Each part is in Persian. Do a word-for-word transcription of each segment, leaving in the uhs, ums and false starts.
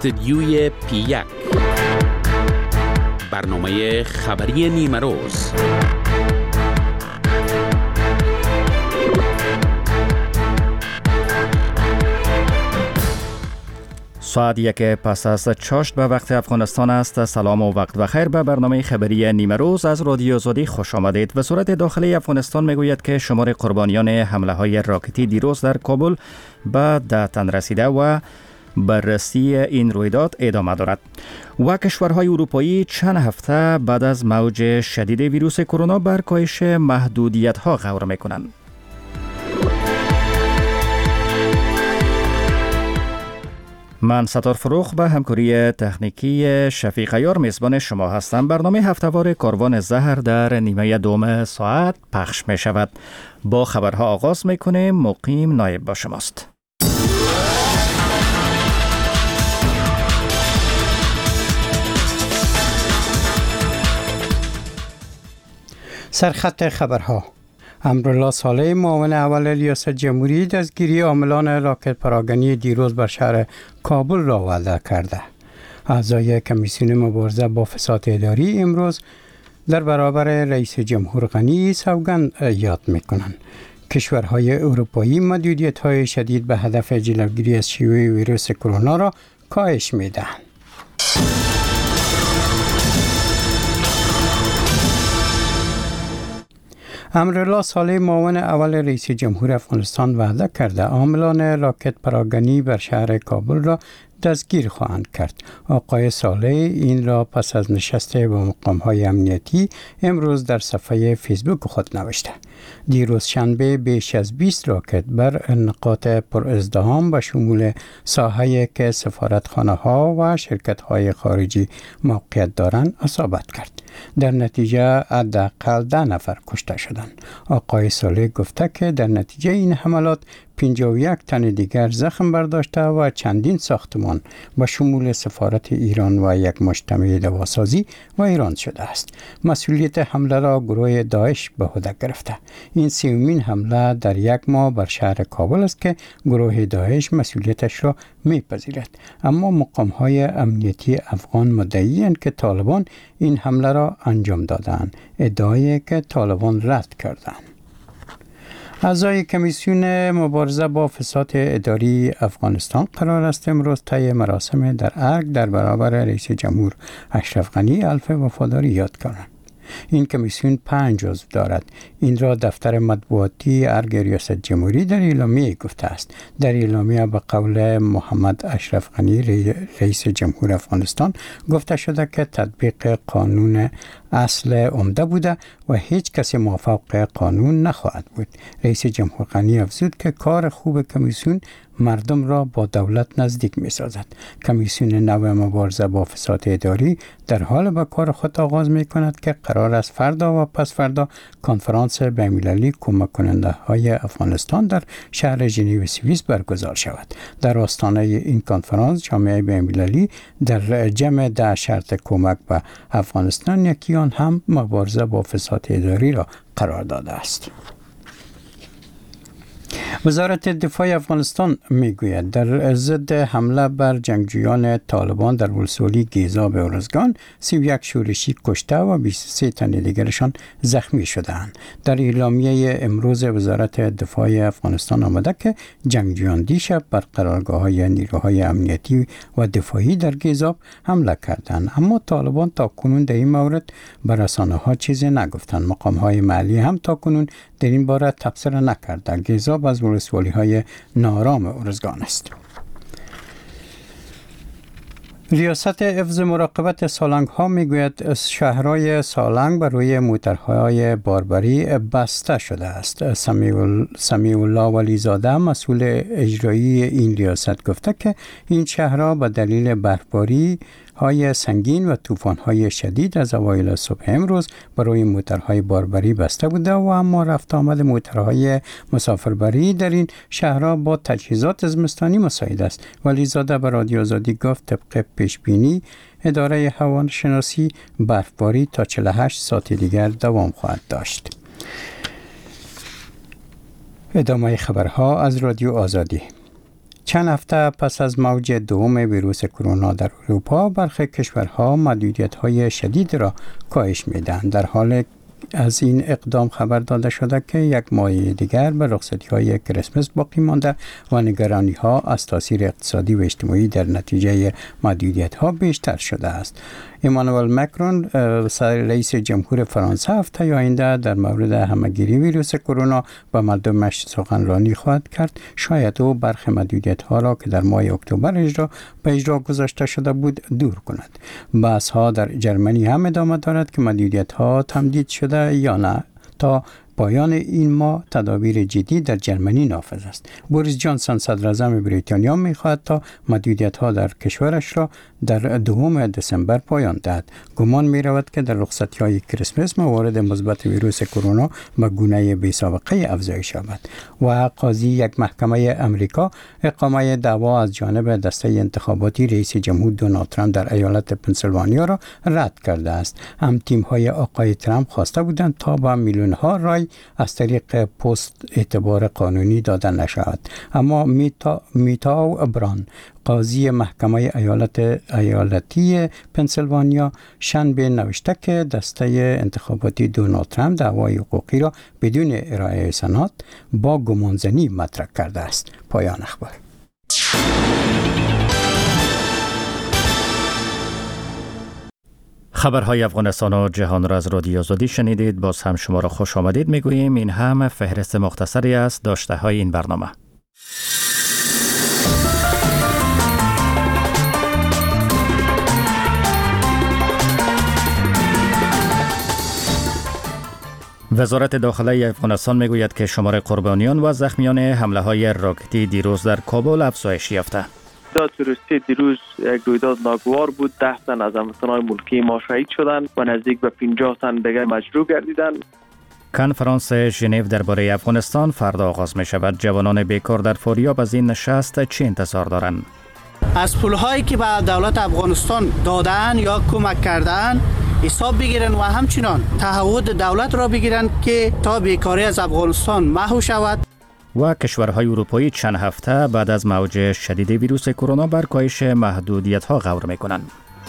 استدیوی پی یک، برنامه خبری نیمه روز. ساعت یک پس از چاشت به وقت افغانستان است. سلام و وقت بخیر. به برنامه خبری نیمه روز از رادیو آزادی خوش آمدید. وزارت داخلی افغانستان میگوید که شمار قربانیان حمله های راکتی دیروز در کابل به ده تن رسیده و بررسی این رویداد ادامه دارد. و کشورهای اروپایی چند هفته بعد از موج شدید ویروس کرونا بر کاهش محدودیت‌ها غور میکنند. من ستار فروخ به همکاری تکنیکی شفیق یار میزبان شما هستم. برنامه هفتهوار کاروان زهر در نیمه دوم ساعت پخش می شود. با خبرها آغاز می کنیم. مقیم نایب با شماست. سرخط خبرها: امرالله صالح، معاون اول ریاست جمهوری، دستگیری عاملان راکت پراگنی دیروز بر شهر کابل را وعده کرده. اعضای کمیسیون مبارزه با فساد اداری امروز در برابر رئیس جمهور غنی سوگند یاد میکنند. کشورهای اروپایی محدودیت‌های شدید به هدف جلوگیری از شیوع ویروس کرونا را کاهش میدهند. امرالله صالح، معاون اول رئیس جمهور افغانستان، وعده کرده عاملان راکت پراگنی بر شهر کابل را دستگیر خواهند کرد. آقای صالح این را پس از نشست با مقام‌های امنیتی امروز در صفحه فیسبوک خود نوشته. دیروز شنبه بیش از بیست راکت بر نقاط پر ازدحام به شمول ساحه‌ای که سفارتخانه‌ها و شرکت‌های خارجی موقعیت دارند اصابت کرد. در نتیجه حداقل ده نفر کشته شدند. آقای صالح گفته که در نتیجه این حملات پنجاه و یک تن دیگر زخم برداشته و چندین ساختمان با شمول سفارت ایران و یک مجتمع دواسازی و ایران شده است. مسئولیت حمله را گروه داعش به عهده گرفته. این سومین حمله در یک ماه بر شهر کابل است که گروه داعش مسئولیتش را میپذیرد. اما مقام‌های امنیتی افغان مدعی‌اند که طالبان این حمله را انجام دادند، ادعایی که طالبان رد کردند. اعضای کمیسیون مبارزه با فساد اداری افغانستان قرار است امروز طی مراسم در ارگ در برابر رئیس جمهور اشرف غنی الف وفاداری یاد کنند. این کمیسیون پنج عضو دارد. این را دفتر مطبوعاتی ارگ ریاست جمهوری در اعلامیه گفته است. در اعلامیه به قول محمد اشرف غنی رئیس جمهور افغانستان گفته شده که تطبیق قانون اصل عمده بوده و هیچ کسی موافق قانون نخواهد بود. رئیس جمهور غنی افزود که کار خوب کمیسیون مردم را با دولت نزدیک می سازد. کمیسیون نو مبارزه با فساد اداری در حال به کار خود آغاز می کند که قرار است فردا و پس فردا کنفرانس بین‌المللی کمک کننده های افغانستان در شهر ژنو سوئیس برگزار شود. در آستانه این کنفرانس جامعه بین‌المللی در جمع ده شرط کمک به افغانستان یکی آن هم مبارزه با فساد اداری را قرار داده است. وزارت دفاع افغانستان میگوید در ضد حمله بر جنگجویان طالبان در ولسوالی گیزاب ارزگان سی و یک شورشی کشته و بیست و سه تن دیگرشان زخمی شده‌اند. در اعلامیه امروز وزارت دفاع افغانستان آمده که جنگجویان دیشب بر قرارگاه‌های نیروهای امنیتی و دفاعی در گیزاب حمله کردند، اما طالبان تاکنون در این مورد به رسانه‌ها چیزی نگفتند. مقام‌های محلی هم تاکنون در این باره تبصره نکردند. گیزاب از ولسوالی های نارام ارزگان است. ریاست حفظ مراقبت سالنگ ها میگوید شهرهای سالنگ بر روی موترهای باربری بسته شده است. سمیع الله ولیزاده مسئول اجرایی این ریاست گفته که این شهرها به دلیل برفباری های سنگین و طوفان های شدید از اوایل صبح امروز برای موترهای باربری بسته بوده و اما رفت آمد موترهای مسافربری در این شهرها با تجهیزات زمستانی مساعد است. ولیزاده به رادیو آزادی گفت طبق پیش بینی اداره هواشناسی برفباری تا چهل و هشت ساعت دیگر دوام خواهد داشت. ادامه خبرها از رادیو آزادی. چند هفته پس از موج دوم ویروس کرونا در اروپا، برخی کشورها محدودیت‌های شدید را کاهش می‌دهند. در حال از این اقدام خبر داده شده که یک ماه دیگر به رخصتی‌های کریسمس باقی مانده و نگرانی‌ها از تاثیر اقتصادی و اجتماعی در نتیجه محدودیت‌ها بیشتر شده است. ایمانوئل مکرون رئیس جمهور فرانسه هفته آینده در مورد همه‌گیری ویروس کرونا با مردمش سخنرانی خواهد کرد. شاید او برخی محدودیت‌ها را که در ماه اکتبر اجرا به اجرا گذاشته شده بود دور کند. بحث‌ها در جرمنی هم ادامه دارد که محدودیت‌ها تمدید شده یا نه. تا پایان این ماه تدابیر جدی در جرمنی نافذ است. بوریس جانسون صدر اعظم بریتانیا می‌خواهد تا محدودیت‌ها در کشورش را در دوم دسامبر پایان دهد. گمان می‌رود که در رخصتی‌های کریسمس موارد مثبت ویروس کرونا به گونه بی‌سابقه افزایش یابد. و قاضی یک محکمه امریکا اقامه دعوا از جانب دسته انتخاباتی رئیس جمهور دونالد ترامپ در ایالت پنسیلوانیا را رد کرده است. هم تیم‌های آقای ترامپ خواسته بودند تا با میلیون‌ها رای از طریق پست اعتبار قانونی داده نشود، اما میتا میتاو بران قاضی محکمه ایالت ایالتی پنسیلوانیا شنبه نوشته که دسته انتخاباتی دونالد ترامپ دعوای حقوقی را بدون ارائه سند با گمانزنی مطرح کرده است. پایان اخبار. خبرهای افغانستان و جهان را از رادیو آزادی شنیدید. باز هم شما را خوش آمدید میگوییم. این هم فهرست مختصری است داشته های این برنامه. وزارت داخله افغانستان میگوید که شمار قربانیان و زخمیان حمله های راکتی دیروز در کابل افزایش یافته. رویداد تروریستی دیروز یک رویداد ناگوار بود. ده تن از هموطنان ملکی ما شهید شدند و نزدیک به پنجاه تن دیگر مجروح گردیدند. کنفرانس ژنو درباره افغانستان فردا آغاز می شود. جوانان بیکار در فاریاب از این نشست چه انتظار دارند؟ از پولهایی که به دولت افغانستان دادن یا کمک کردن حساب بگیرن و همچنان تعهد دولت را بگیرن که تا بیکاری از افغانستان محو شود. و کشورهای اروپایی چند هفته بعد از موج شدید ویروس کرونا بر کاهش محدودیت‌ها غور می‌کنند.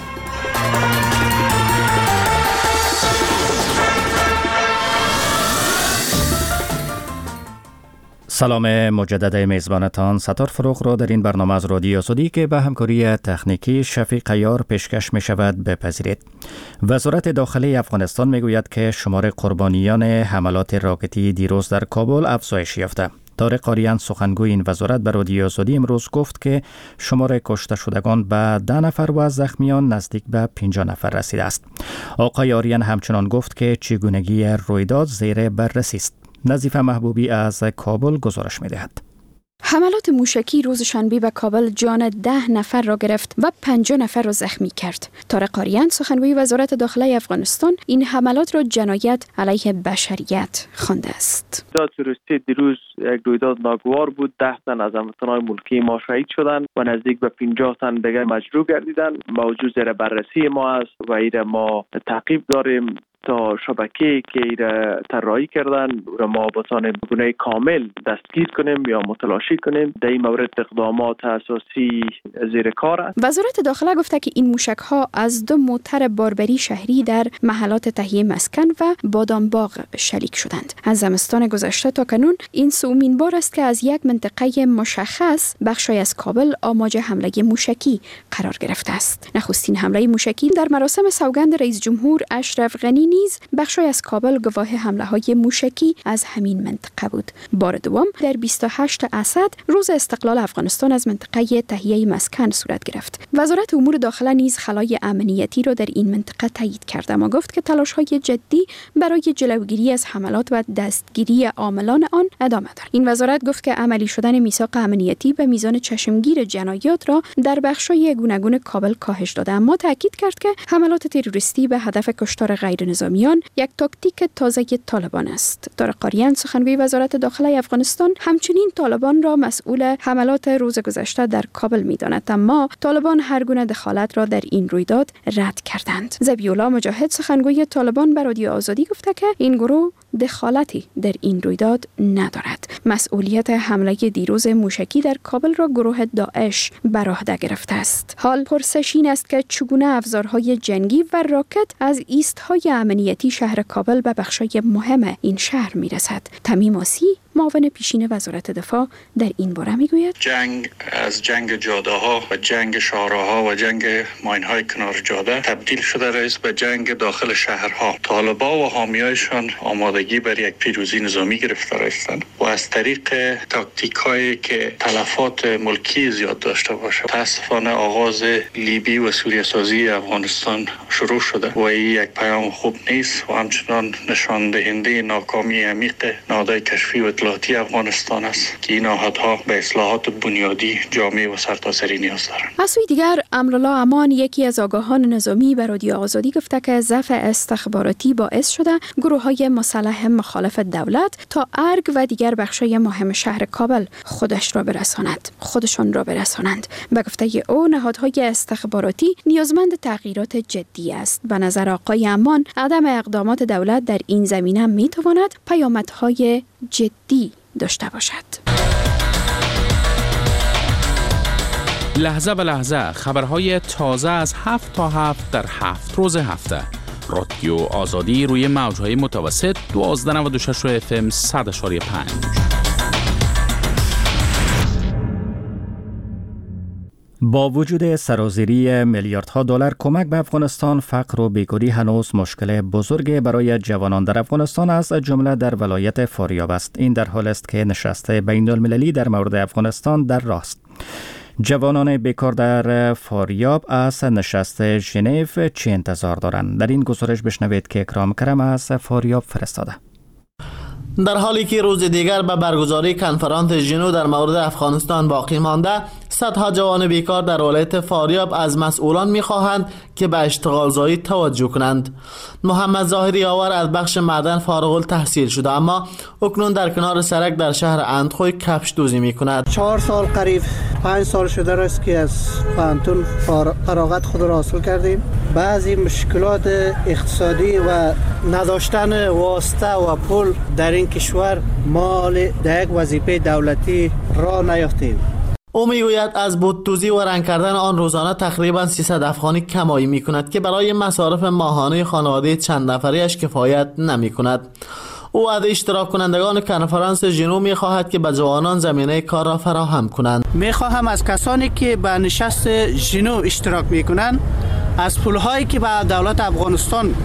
سلام مجدد میزبانتان ستار فروغ را در این برنامه از رادیو آزادی که به همکاری تکنیکی شفیق عیار پیشکش می شود بپذیرید. وزارت داخله افغانستان می گوید که شمار قربانیان حملات راکتی دیروز در کابل افزایش یافته. طارق آریان سخنگوی این وزارت به رادیو آزادی امروز گفت که شمار کشته شدگان به ده نفر و زخمیان نزدیک به پنجاه نفر رسیده است. آقای آریان همچنان گفت که چگونگی رویداد زیر بررسی است. نظیفه محبوبی از کابل گزارش می‌دهد. حملات موشکی روز شنبه به کابل جان ده نفر را گرفت و پنجاه نفر را زخمی کرد. طارق آریان سخنگوی وزارت داخله افغانستان این حملات را جنایت علیه بشریت خوانده است. رویداد تروریستی دیروز یک رویداد ناگوار بود. ده تن از هموطنان ملکی ما شهید شدند و نزدیک به پنجاه تن دیگر مجروح گردیدند. موضوع زیر بررسی ما است و این ما تعقیب داریم تا شبکه‌ای که ایره طراحی کردن و ما بتانیم گونه کامل دستگیر کنیم یا متلاشی کنیم. در این مورد اقدامات اساسی زیر کار است. وزارت داخله گفته که این موشک‌ها از دو موتر باربری شهری در محلات تهیه مسکن و بادامباغ شلیک شدند. از زمستان گذشته تا کنون این سومین بار است که از یک منطقه مشخص بخشی از کابل آماج حمله موشکی قرار گرفته است. نخستین حمله موشکی در مراسم سوگند رئیس جمهور اشرف غنی نیز بخشی از کابل گواه حمله های موشکی از همین منطقه بود. بار دوم در بیست و هشتم اسد روز استقلال افغانستان از منطقه تهیه مسکن صورت گرفت. وزارت امور داخله نیز خلای امنیتی را در این منطقه تایید کرد اما گفت که تلاش های جدی برای جلوگیری از حملات و دستگیری عاملان آن ادامه دارد. این وزارت گفت که عملی شدن میثاق امنیتی به میزان چشمگیر جنایات را در بخش‌های گوناگون کابل کاهش داده اما تاکید کرد که حملات تروریستی به هدف کشتار غیر نظامیان یک تاکتیک تازه طالبان است. طارق قاریان سخنگوی وزارت داخله افغانستان همچنین طالبان را مسئول حملات روز گذشته در کابل می‌داند، اما طالبان هر گونه دخالت را در این رویداد رد کردند. ذبیح‌الله مجاهد سخنگوی طالبان به رادیو آزادی گفته که این گروه دخالتی در این رویداد ندارد. مسئولیت حمله دیروز موشکی در کابل را گروه داعش بر عهده گرفته است. حال پرسش این است که چگونه افزارهای جنگی و راکت از ایست‌های امنیتی شهر کابل به بخشای مهم این شهر میرسد. تمیم آسی معاون پیشین وزارت دفاع در این باره میگوید جنگ از جنگ جاده ها و جنگ شهرها و جنگ ماین های کنار جاده تبدیل شده رئیس به جنگ داخل شهرها. طالبا و حامیایشان آمادگی بر یک پیروزی نظامی گرفته هستند و از طریق تاکتیک هایی که تلفات ملکی زیاد داشته باشد. متاسفانه آغاز لیبی و سوریه سازی افغانستان شروع شده و این یک پیام خوب نیست و همچنان نشان دهنده ناکامی عمیق نهادهای کشفی و اطلاعاتی افغانستان است که این نهادها به اصلاحات بنیادی جامع و سرتاسری نیاز دارند. از سوی دیگر امرالله امان یکی از آگاهان نظامی به رادیو آزادی گفته که ضعف استخباراتی باعث شده گروه‌های مسلح مخالف دولت تا ارگ و دیگر بخش‌های مهم شهر کابل خودش را برساند خودشان را برسانند. به گفته او نهادهای استخباراتی نیازمند تغییرات جدی است. به نظر آقای امان عدم اقدامات دولت در این زمینه می‌تواند پیامدهای جدی داشته باشد. لحظه به لحظه خبرهای تازه از هفت تا هفت در هفت روز هفته. رادیو آزادی روی موج‌های متوسط دوازده نود و شش اف ام صد و پنج. با وجود سرازیری میلیاردها دلار کمک به افغانستان، فقر و بیکاری هنوز مشکل بزرگی برای جوانان در افغانستان از جمله در ولایت فاریاب است. این در حال است که نشست بین المللی در مورد افغانستان در راه است. جوانان بیکار در فاریاب از نشست ژنو چه انتظار دارند؟ در این گزارش بشنوید که اکرام کرم از فاریاب فرستاده. در حالی که روز دیگر به برگزاری کنفرانس ژنو در مورد افغانستان باقی مانده، صدها جوان بیکار در ولایت فاریاب از مسئولان می‌خواهند که به اشتغالزایی توجه کنند. محمد ظاهری آور از بخش معدن فارغ التحصیل شده، اما اکنون در کنار سرک در شهر اندخوی کفش دوزی می‌کند. چهار سال قریب پنج سال شده است که از پانتون فراغت خود را حاصل کردیم. بعضی مشکلات اقتصادی و نداشتن واسطه و پول در این کشور مال در یک وظیفه دولتی را نیافتیم. او میگوید از بودتوزی و رنگ کردن آن روزانه تقریبا سیصد افغانی کمایی می کند که برای مصارف ماهانه خانواده چند نفریش کفایت نمی کند. او از اشتراک کنندگان کنفرانس ژنو می خواهد که به جوانان زمینه کار را فراهم کنند. می خواهم از کسانی که به نشست ژنو اشتراک می کنند از پولهایی که به دولت افغانستان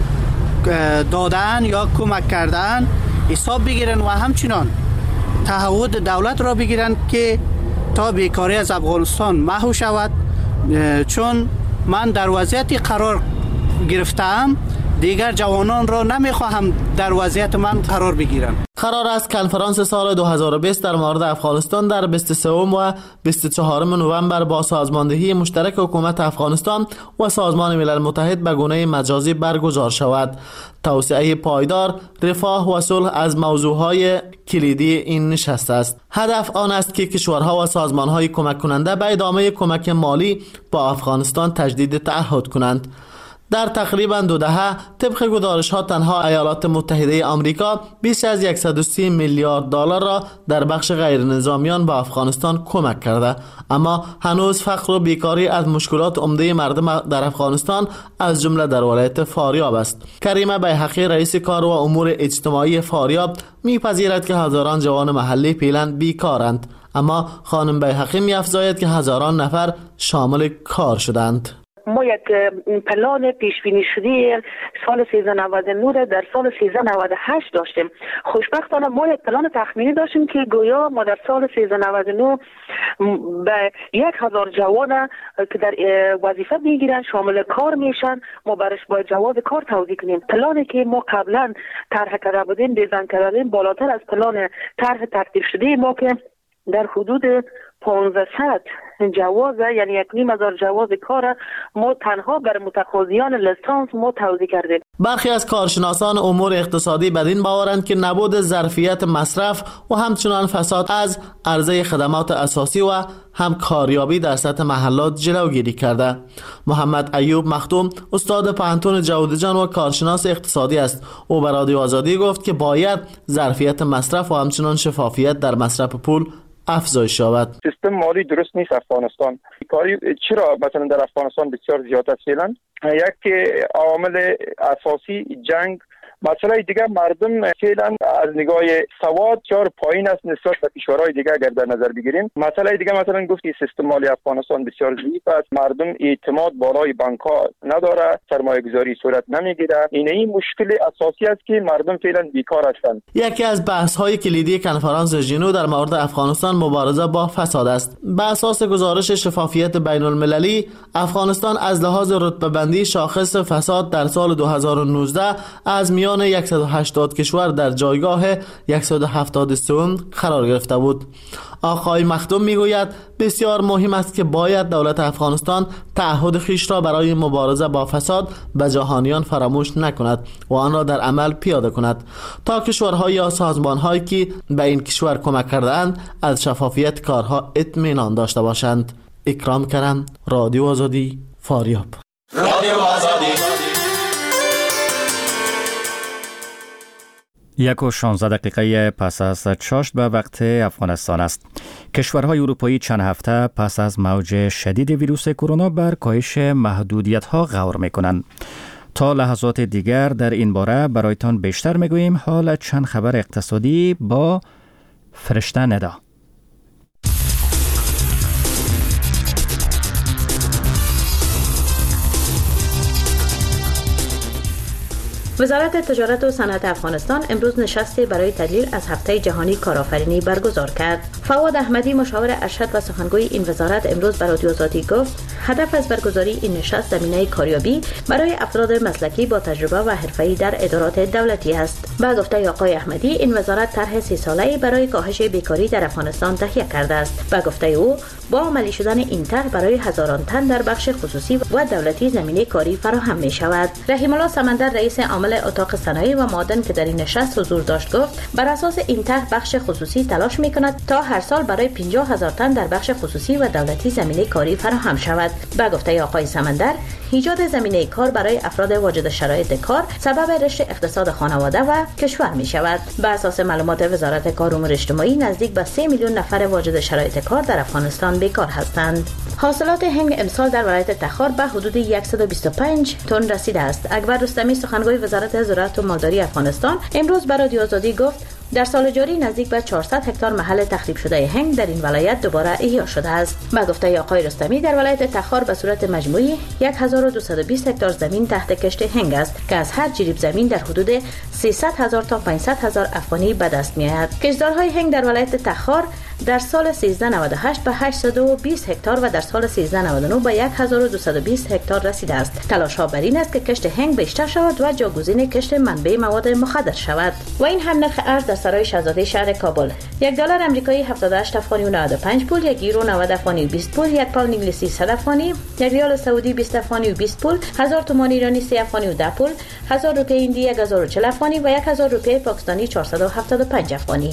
دادن یا کمک کردن حساب بگیرن و همچنان تعهد دولت را بگیرن که تا بیکاری از افغانستان محو شود، چون من در وضعیتی قرار گرفتم دیگر جوانان را نمیخواهم در وضعیت من قرار بگیرن. قرار است کنفرانس سال دو هزار و بیست در مورد افغانستان در بیست و سوم و بیست و چهارم نوامبر با سازماندهی مشترک حکومت افغانستان و سازمان ملل متحد به گونه مجازی برگزار شود. توسعه پایدار، رفاه و صلح از موضوعهای کلیدی این نشست است. هدف آن است که کشورها و سازمانهای کمک کننده به ادامه کمک مالی با افغانستان تجدید تعهد کنند. در تقریبا دو دهه طبق گزارش ها تنها ایالات متحده آمریکا بیش از صد و سی میلیارد دلار را در بخش غیر نظامیان با افغانستان کمک کرده، اما هنوز فقر و بیکاری از مشکلات عمده مردم در افغانستان از جمله در ولایت فاریاب است. کریمه بیحقی رئیس کار و امور اجتماعی فاریاب میپذیرد که هزاران جوان محلی فعلا بیکارند، اما خانم بیحقی میافزاید که هزاران نفر شامل کار شدند. ما یک پلان پیش بینی شده سال سیزده نود و نه در سال سیزده نود و هشت داشتیم. خوشبختانه ما یک پلان تخمینی داشتیم که گویا ما در سال سیزده نود و نه به یک هزار جوان که در وظیفه میگیرن شامل کار میشن ما برش باید جواز کار توزیع کنیم. پلانی که ما قبلا طرح کرده بودیم دیزاین کردیم بالاتر از پلان طرح ترتیب شده ما که در حدود پانصد جواز، یعنی یک نیم هزار جواز کار ما تنها بر متقاضیان لیسانس ما توزیع کردیم. برخی از کارشناسان امور اقتصادی بدین باورند که نبود ظرفیت مصرف و همچنان فساد از عرضه خدمات اساسی و هم کاریابی در سطح محلات جلوگیری کرده. محمد ایوب مختوم استاد پانتون جودجان و کارشناس اقتصادی است. او به رادیو آزادی گفت که باید ظرفیت مصرف و همچنان شفافیت در مصرف پول افزایش شود. سیستم مالی درست نیست افغانستان. کاری چرا مثلا در افغانستان بسیار زیاد است فعلا؟ یک عامل اساسی جنگ. مسئله دیگه مردم فعلا از نگاه سواد چهار پایین است نسبت به کشورهای دیگه اگر در نظر بگیریم. مسئله دیگه مثلا گفتی سیستم مالی افغانستان بسیار ضعیف است. مردم اعتماد بالای بانک ها نداره، سرمایه گذاری صورت نمیگیره. این این مشکل اساسی است که مردم فعلا بیکار هستند. یکی از بحث های کلیدی کنفرانس ژنو در مورد افغانستان مبارزه با فساد است. به اساس گزارش شفافیت بین المللی، افغانستان از لحاظ رتبه بندی شاخص فساد در سال دو هزار و نوزده از میان صد و هشتاد کشور در جایگاه صد و هفتاد و سه قرار گرفته بود. آقای مختوم میگوید بسیار مهم است که باید دولت افغانستان تعهد خویش را برای مبارزه با فساد به جهانیان فراموش نکند و آن را در عمل پیاده کند تا کشورها یا سازمان‌هایی که به این کشور کمک کرده‌اند از شفافیت کارها اطمینان داشته باشند. اکرام کرم، رادیو آزادی، فاریاب. رادیو آزادی. یک و شانزده دقیقه پس از چاشت به وقت افغانستان است. کشورهای اروپایی چند هفته پس از موج شدید ویروس کرونا بر کاهش محدودیت‌ها غور می‌کنند. تا لحظات دیگر در این باره برایتان بیشتر می‌گوییم. حال چند خبر اقتصادی با فرشته ندا. وزارت تجارت و صنعت افغانستان امروز نشستی برای تدلیل از هفته جهانی کارآفرینی برگزار کرد. فواد احمدی مشاور ارشد و سخنگوی این وزارت امروز به رادیو آزادی گفت هدف از برگزاری این نشست زمینه کاریابی برای افراد مسلکی با تجربه و حرفه‌ای در ادارات دولتی است. با گفته آقای احمدی این وزارت طرح سی ساله‌ای برای کاهش بیکاری در افغانستان تهیه کرده است. با گفته او با عملی شدن این طرح برای هزاران تن در بخش خصوصی و دولتی زمینه کاری فراهم می شود. رحیم الله سمندر رئیس عامل اتاق صنایع و معادن که در این نشست حضور داشت گفت بر اساس این طرح بخش خصوصی تلاش می کند تا هر سال برای پنجاه هزار تن در بخش خصوصی و دولتی زمینه کاری فراهم شود. با گفته آقای سمندر ایجاد زمینه کار برای افراد واجد شرایط کار سبب رشد اقتصاد خانواده و کشور می شود. بر اساس معلومات وزارت کار و امور اجتماعی نزدیک به سه میلیون نفر واجد شرایط کار در افغانستان بیکار هستند. حاصلات هنگ امسال در ولایت تخار به حدود صد و بیست و پنج تن رسیده است. اکبر رستمی سخنگوی وزارت زراعت و مالداری افغانستان امروز به رادیو آزادی گفت در سال جاری نزدیک به چهارصد هکتار محل تخریب شده هنگ در این ولایت دوباره احیا شده است. با گفته آقای رستمی در ولایت تخار به صورت مجموعی هزار و دویست و بیست هکتار زمین تحت کشت هنگ است که از هر جریب زمین در حدود سیصد هزار تا پانصد هزار افغانی به دست می‌آید. کشتزارهای هنگ در ولایت تخار در سال سیزده نود و هشت به هشتصد و بیست هکتار و در سال سیزده نود و نه به هزار و دویست و بیست هکتار رسیده است. تلاش‌ها بر این است که کشت هنگ بیشتر شود و جاگزین کشت منبع مواد مخدر شود. و این هم نرخ ارز در سرای شاهزاده شهر کابل. یک دلار آمریکایی هفتاد و هشت افغانی و نود و پنج پول، یک یورو نود افغانی و بیست پول، یک پوند انگلیسی صد افغانی، یک ریال سعودی بیست افغانی و بیست پول، هزار تومان ایرانی سه افغانی و ده پول، هزار روپیه هندی یک هزار و چهل افغانی و یک هزار روپیه پاکستانی چهارصد و هفتاد و پنج افغانی.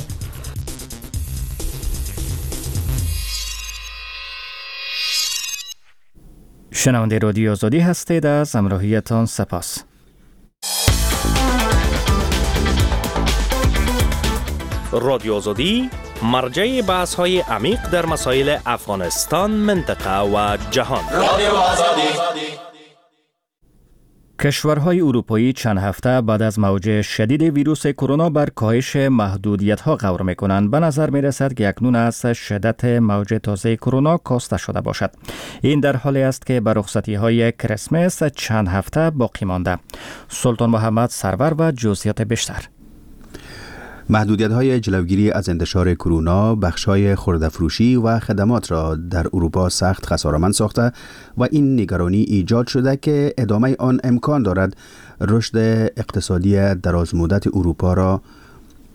شنونده رادیو آزادی هستید. از همراهیتان سپاس. رادیو آزادی مرجع بحث های عمیق در مسائل افغانستان، منطقه و جهان. رادیو آزادی. کشورهای اروپایی چند هفته بعد از موج شدید ویروس کرونا بر کاهش محدودیت‌ها غور می‌کنند. به نظر می‌رسد که اکنون از شدت موج تازه کرونا کاسته شده باشد. این در حالی است که به رخصتی‌های کریسمس چند هفته باقی مانده. سلطان محمد سرور و جزئیات بیشتر. محدودیت‌های جلوگیری از انتشار کرونا بخش‌های خرده‌فروشی و خدمات را در اروپا سخت خساره‌مند ساخته و این نگرانی ایجاد شده که ادامه آن امکان دارد رشد اقتصادی درازمدت اروپا را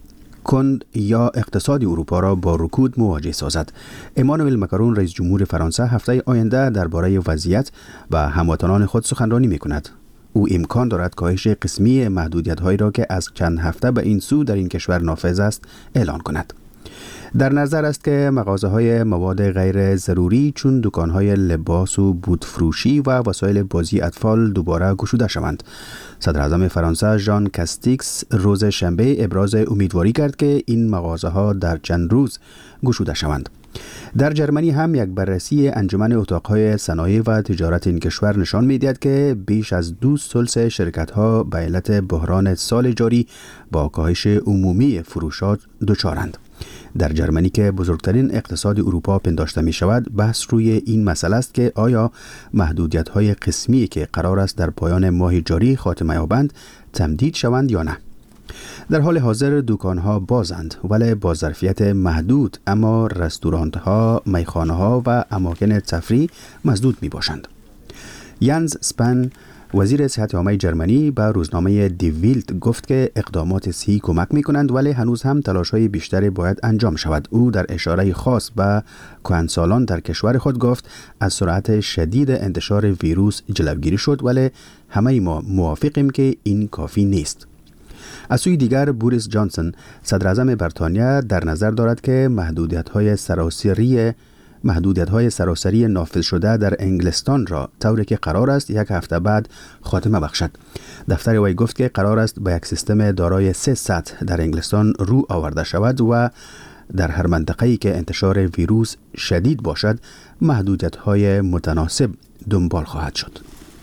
کند یا اقتصاد اروپا را با رکود مواجه سازد. امانوئل مکرون رئیس جمهور فرانسه هفته آینده درباره وضعیت و هموطنان خود سخنرانی می‌کند. او امکان دارد کاهش قسمی محدودیت‌هایی را که از چند هفته به این سو در این کشور نافذ است اعلان کند. در نظر است که مغازه‌های مواد غیر ضروری چون دکان‌های لباس و بودفروشی و وسایل بازی اطفال دوباره گشوده شوند. صدر اعظم فرانسه ژان کاستیکس روز شنبه ابراز امیدواری کرد که این مغازه‌ها در چند روز گشوده شوند. در جرمنی هم یک بررسی انجمن اتاق‌های صنایع و تجارت این کشور نشان می‌دهد که بیش از دو ثلث شرکت‌ها به علت بحران سال جاری با کاهش عمومی فروشات دچارند. در جرمنی که بزرگترین اقتصاد اروپا پنداشته می شود، بحث روی این مسئله است که آیا محدودیت‌های قسمی که قرار است در پایان ماه جاری خاتمه یابند تمدید شوند یا نه. در حال حاضر دکان‌ها بازند ولی با ظرفیت محدود، اما رستوران‌ها، میخانه‌ها و اماکن تفریح مسدود می باشند. یانز سپن وزیر صحت عامه جرمنی به روزنامه دی ویلت گفت که اقدامات صحی کمک می کنند ولی هنوز هم تلاش‌های بیشتری باید انجام شود. او در اشاره خاص به کهنسالان در کشور خود گفت از سرعت شدید انتشار ویروس جلوگیری شد ولی همه ما موافقیم که این کافی نیست. از سوی دیگر بوریس جانسون صدر اعظم بریتانیا در نظر دارد که محدودیت‌های سراسری محدودیت‌های سراسری نافذ شده در انگلستان را طوری که قرار است یک هفته بعد خاتمه بخشد. دفتر وی گفت که قرار است به یک سیستم دارای سه سطح در انگلستان رو آورده شود و در هر منطقه‌ای که انتشار ویروس شدید باشد محدودیت‌های متناسب دنبال خواهد شد.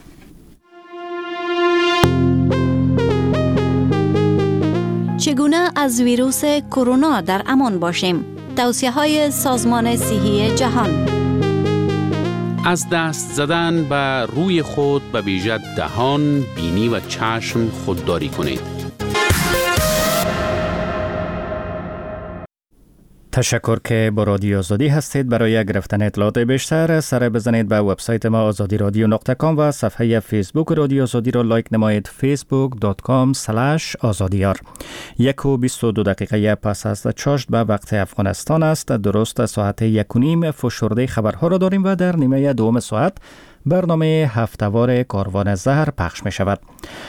چگونه از ویروس کرونا در امان باشیم؟ توصیه‌های سازمان صحی جهان. از دست زدن به روی خود به ویژه دهان، بینی و چشم خودداری کنید. تشکر که با رادیو آزادی هستید. برای گرفتن اطلاعات بیشتر سر بزنید به وبسایت ما آزادی رادیو نقطه کام و صفحه فیسبوک رادیو آزادی را لایک نمایید فیسبوک دات کام اسلش آزادیار. یک و بیست و دو دقیقه پس از چاشت به وقت افغانستان است. درست ساعت یک و نیم فشرده خبرها را داریم و در نیمه دوم ساعت برنامه هفتهوار کاروان زهر پخش می شود.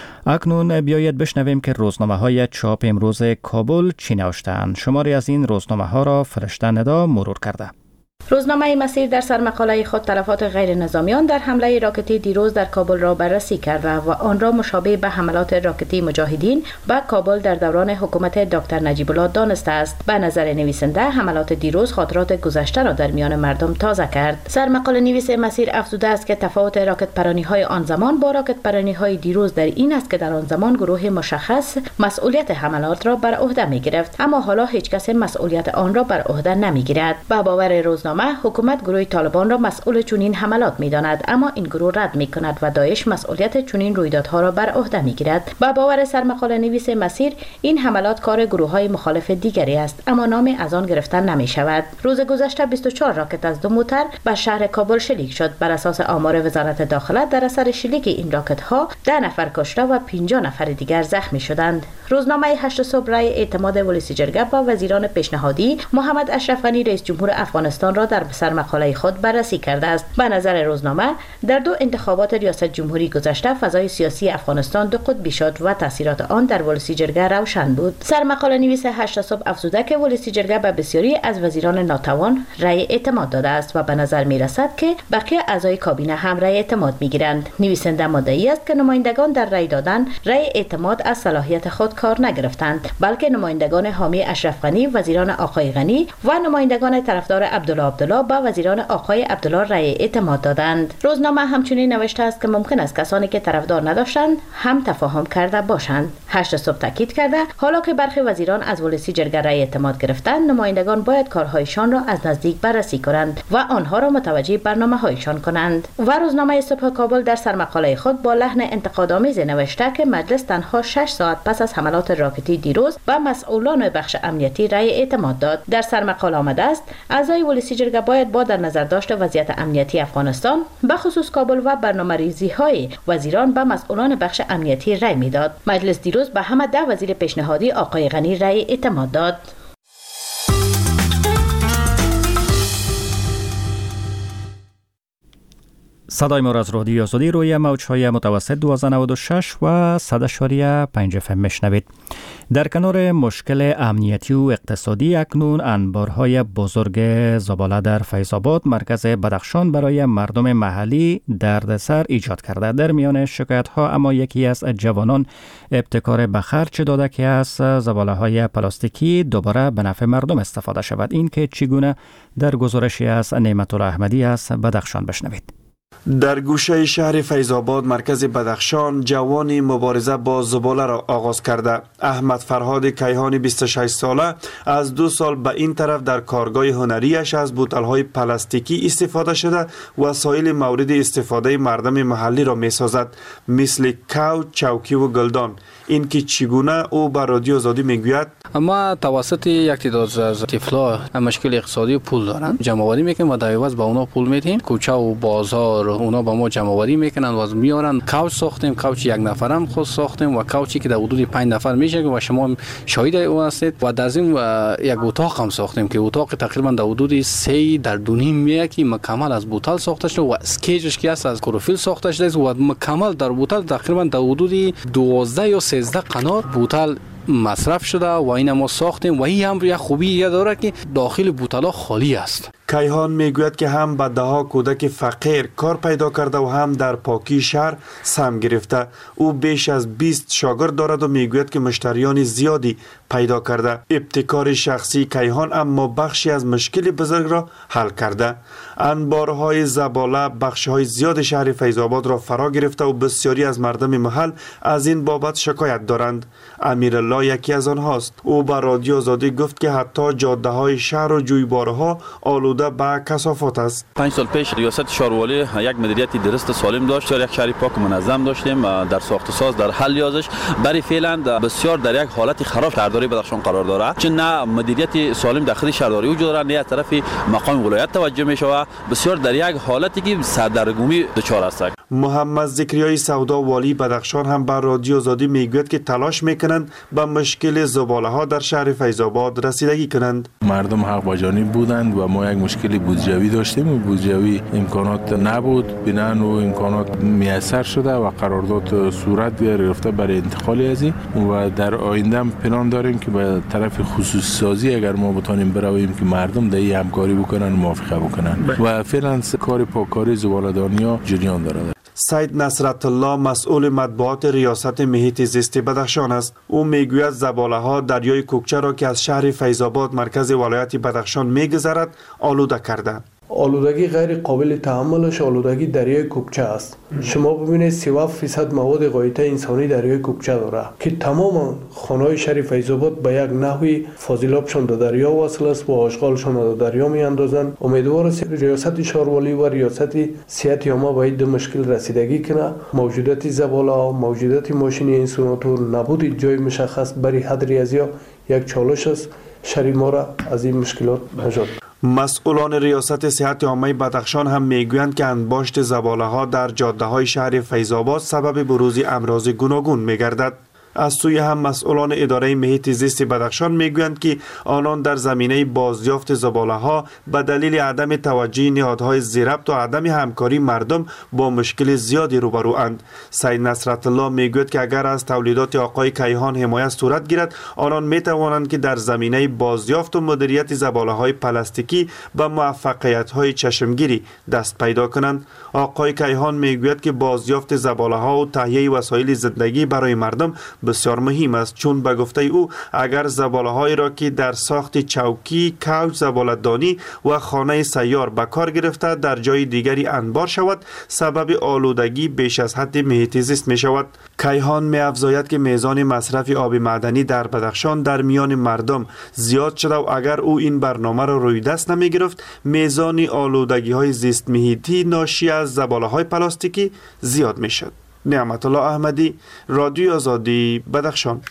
اکنون بیایید بشنویم که روزنامه های چاپ امروز کابل چی نوشته‌اند. شماری از این روزنامه ها را فرشته ندا مرور کرده. روزنامه مسیر در سرمقاله خود تلفات غیر نظامیان در حمله راکتی دیروز در کابل را بررسی کرده و آن را مشابه به حملات راکتی مجاهدین به کابل در دوران حکومت دکتر نجیب الله دانسته است. به نظر نویسنده حملات دیروز خاطرات گذشته را در میان مردم تازه کرد. سرمقاله نویس مسیر افزوده است که تفاوت راکت پرانی های آن زمان با راکت پرانی های دیروز در این است که در آن زمان گروه مشخص مسئولیت حملات را بر عهده می گرفت، اما حالا هیچ کس مسئولیت آن را بر عهده نمی گیرد. به باور روزنامه حکومت گروه طالبان را مسئول چنین حملات می‌داند، اما این گروه رد می‌کند و داعش مسئولیت چنین رویدادها را بر عهده می‌گیرد. با باور سرمقاله نویس مسیر این حملات کار گروه‌های مخالف دیگری است، اما نام از آن گرفته نمی‌شود. روز گذشته بیست و چهار راکت از دو موتر به شهر کابل شلیک شد. بر اساس آمار وزارت داخله در اثر شلیک این راکت‌ها ده نفر کشته و پنجاه نفر دیگر زخمی شدند. روزنامه هشت صبح رای اعتماد ولسی جرگه با وزیران پیشنهادی محمد اشرف غنی رئیس جمهور افغانستان را در سرمقاله خود بررسی کرده است. به نظر روزنامه در دو انتخابات ریاست جمهوری گذشته فضای سیاسی افغانستان دو قطبی شد و تاثیرات آن در ولسی جرگه روشن بود. سرمقاله نویس هشت صبح افزوده که ولسی جرگه به بسیاری از وزیران ناتوان رأی اعتماد داده است و به نظر می رسد که بقیه اعضای کابینه هم رأی اعتماد می گیرند. نویسنده مدعی است که نمایندگان در رأی دادن رأی اعتماد از صلاحیت خود کار نگرفتند، بلکه نمایندگان حامی اشرف غنی، وزیران آقای غنی و نمایندگان طرفدار عبدالله عبدالله با وزیران آقای عبدالله رأی اعتماد دادند. روزنامه همچنین نوشته است که ممکن است کسانی که طرفدار نداشتند هم تفاهم کرده باشند. هشت صبح تاکید کرده حالا که برخی وزیران از ولسی جرگه رأی اعتماد گرفتند، نمایندگان باید کارهایشان را از نزدیک بررسی کنند و آنها را متوجه برنامه‌هایشان کنند. و روزنامه صبح کابل در سرمقاله خود با لحن انتقادآمیز نوشته که مجلس تنها شش ساعت پس از حملات راکتی دیروز به مسئولان بخش امنیتی رأی اعتماد داد. در سرمقاله آمده است اعضای ولسی جرگه باید با در نظر داشت وضعیت امنیتی افغانستان به خصوص کابل و برنامه‌ریزی های وزیران به مسئولان بخش امنیتی رأی میداد. مجلس دیروز به همه ده وزیر پیشنهادی آقای غنی رأی اعتماد داد. صدای ما را از رادیو آزادی روی موج‌های متوسط دویست و نود و شش و صد و پنج اف ام میشنوید. در کنار مشکل امنیتی و اقتصادی اکنون انبارهای بزرگ زباله در فیض‌آباد مرکز بدخشان برای مردم محلی دردسر ایجاد کرده. در میان شکایت‌ها اما یکی از جوانان ابتکار به خرج داده که از زباله‌های پلاستیکی دوباره به نفع مردم استفاده شود. این که چگونه در گزارشی از نعمت الله احمدی از بدخشان بشنوید. در گوشه شهر فیض‌آباد مرکز بدخشان جوانی مبارزه با زباله را آغاز کرده. احمد فرهاد کیهانی بیست و شش ساله از دو سال به این طرف در کارگاه هنریش از بوتل‌های پلاستیکی استفاده شده وسایل مورد استفاده مردم محلی را می‌سازد، مثل کوچ، چوکی و گلدان. این که چگونه او بر رادیو آزادی میگوید: اما توسط یک تعداد از طفلا مشکل اقتصادی پول دارن، جمع آوری میکنن و در عوض به اونا پول میدیم. کوچه و بازار اونا با ما جمع آوری میکنن و میارن. کوچ ساختیم، کوچ یک نفرم خود ساختیم و کوچی که در حدود پنج نفر میشه و شما شاهد اون هستید. و در ضمن یک اتاق هم ساختیم که اتاق تقریبا در حدود سه در دو نیم میه که مکمل از بوتل ساخته شده و اسکیجش که است از کلروفیل ساخته شده و مکمل در بوتل تقریبا در حدود دوازده یا سیزده قنار بوتل مصرف شده و این ما ساختیم و این هم یک خوبی داره که داخل بوتلا خالی است. کیهان میگوید که هم به دهها کودک فقیر کار پیدا کرده و هم در پاکی شهر سهم گرفته. او بیش از بیست شاگرد دارد و میگوید که مشتریان زیادی پیدا کرده. ابتکار شخصی کیهان اما بخشی از مشکل بزرگ را حل کرده. انبارهای زباله بخش‌های زیاد شهر فیض‌آباد را فرا گرفته و بسیاری از مردم محل از این بابت شکایت دارند. امیرالله یکی از آنهاست. او به رادیو آزادی گفت که حتی جاده‌های شهر و جویبارها آلوده به کثافات است. پنج سال پیش ریاست شهروالی یک مدیریت درست سالم داشت، یک شهر پاک و منظم داشتیم در ساخت و ساز، در حل یازش. برای فعلا بسیار در یک حالت خراب شهرداری بدخشان قرار داره، چون نه مدیریت سالم داخلی شهرداری وجود داره، نه از طرف مقام ولایت توجه میشه. بسیار در یک حالتی که سردرگمی دچار است. محمد ذکریای سودا والی بدخشان هم بر رادیو آزادی میگوید که تلاش میکنند به مشکل زباله ها در شهر فیض‌آباد رسیدگی کنند. مردم حق با جانب بودند و ما یک مشکل بودجوی داشتیم و بودجوی امکانات نبود، بنان و امکانات میسر شده و قرارداد صورت گرفته برای انتقال از این و در آینده هم پلان داریم که به طرف خصوصی سازی اگر ما بتونیم برویم که مردم در این همکاری بکنن، موافقه بکنن و فعلا کار پاککاری زباله‌دانی‌ها جریان داره. سید نصرت الله مسئول مطبوعات ریاست محیط زیست بدخشان است. او میگوید زباله ها دریای کوکچه را که از شهر فیض‌آباد مرکز ولایت بدخشان میگذرد آلوده کرده. آلودگی غیر قابل تحملش آلودگی دریای کوکچه است. شما ببینید سی و هفت درصد مواد غایطه انسانی دریای کوکچه داره که تمام خانه‌های شهر فیض‌آباد به یک نحوی فاضلابشان در دریا واصل است و آشغالشان در دریا میاندازند. امیدوار است ریاست شهروالی و ریاست صحت عامه باید به مشکل رسیدگی کنه. موجودیت زباله، موجودیت ماشینی اینسیناتور، نبود جای مشخص برای حد ریاضی یک چالش است. شهر ما را از این مشکلات نجات. مسئولان ریاست صحت عامه بدخشان هم میگویند که انباشت زباله ها در جاده های شهر فیض‌آباد سبب بروز امراض گوناگون میگردد. از سوی هم مسئولان اداره محیط زیست بدخشان میگویند که آنان در زمینه بازیافت زباله ها به دلیل عدم توجه نهادهای ضبط و عدم همکاری مردم با مشکل زیادی روبرو اند. سید نصرت الله میگوید که اگر از تولیدات آقای کیهان حمایت صورت گیرد، آنان میتوانند که در زمینه بازیافت و مدیریت زباله های پلاستیکی به موفقیت های چشمگیری دست پیدا کنند. آقای کیهان میگوید که بازیافت زباله ها و تهیه وسایل زندگی برای مردم بسیار مهم است، چون به گفته او اگر زباله هایی را که در ساخت چوکی، کوچ، زباله‌دانی و خانه سیار به کار گرفته در جای دیگری انبار شود، سبب آلودگی بیش از حد محیط زیست می شود. کیهان می افزاید که میزان مصرف آب معدنی در بدخشان در میان مردم زیاد شده و اگر او این برنامه را روی دست نمی گرفت، میزان آلودگی های زیست محیطی ناشی از زباله های پلاستیکی زیاد می شد. نعمت الله احمدی، رادیو آزادی، بدخشان.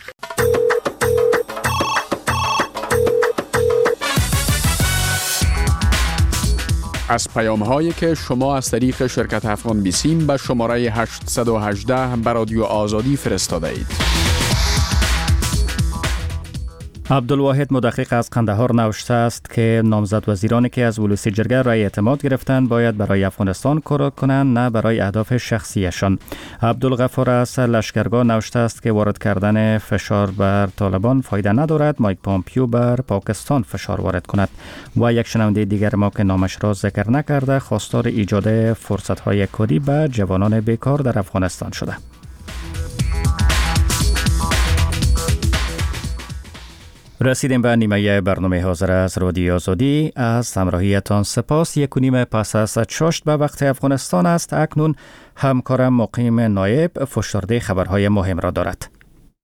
از پیام هایی که شما از طریق شرکت افغان بیسیم به شماره هشت یک هشت به رادیو آزادی فرستاده اید. عبدالواحد مدقق از قندهار نوشته است که نامزد وزیرانی که از ولوسی جرگه رای اعتماد گرفتند باید برای افغانستان کار کنند، نه برای اهداف شخصیشان. عبدالغفار از لشکرگاه نوشته است که وارد کردن فشار بر طالبان فایده ندارد، مایک پامپیو بر پاکستان فشار وارد کند. و یک شنونده دیگر ما که نامش را ذکر نکرده خواستار ایجاد فرصت‌های کاری به جوانان بیکار در افغانستان شده. رسیدیم به نیمه برنامه حاضر از رادیو آزادی. از همراهیتان سپاس. یک و نیم پس از چاشت به وقت افغانستان است. اکنون همکارم مقیم نایب فشرده خبرهای مهم را دارد.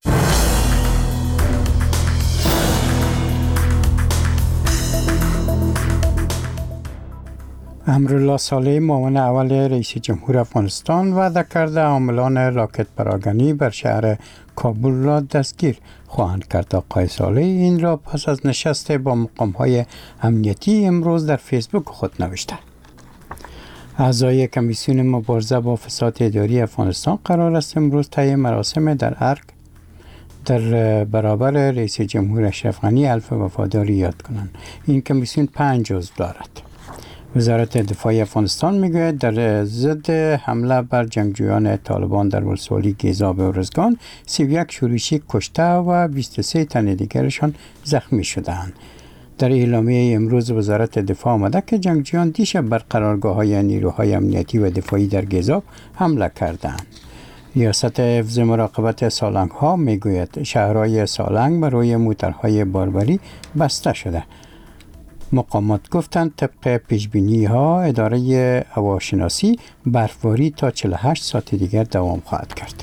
امرالله صالح معاون اول رئیس جمهور افغانستان وعده کرده عاملان راکت پراگنی بر شهر کابل را دستگیر خواهند کرد. آقای صالح این را پس از نشست با مقام‌های امنیتی امروز در فیسبوک خود نوشته. اعضای کمیسیون مبارزه با فساد اداری افغانستان قرار است امروز طی مراسم در ارگ در برابر رئیس جمهور اشرف غنی الف وفاداری یاد کنند. این کمیسیون پنج عضو دارد. وزارت دفاع افغانستان میگوید در ضد حمله بر جنگجویان طالبان در ولسوالی گیزاب ارزگان سی و یک شورشی کشته و بیست و سه تن دیگرشان زخمی شدند. در اعلامیه امروز وزارت دفاع آمده که جنگجویان دیشب بر قرارگاه‌های نیروهای امنیتی و دفاعی در گیزاب حمله کردند. ریاست حفظ مراقبت سالنگ ها میگوید شهرهای سالنگ برای موترهای باربری بسته شده. مقامات گفتند طبق پیشبینی ها اداره هواشناسی برفباری تا چهل و هشت ساعت دیگر دوام خواهد کرد.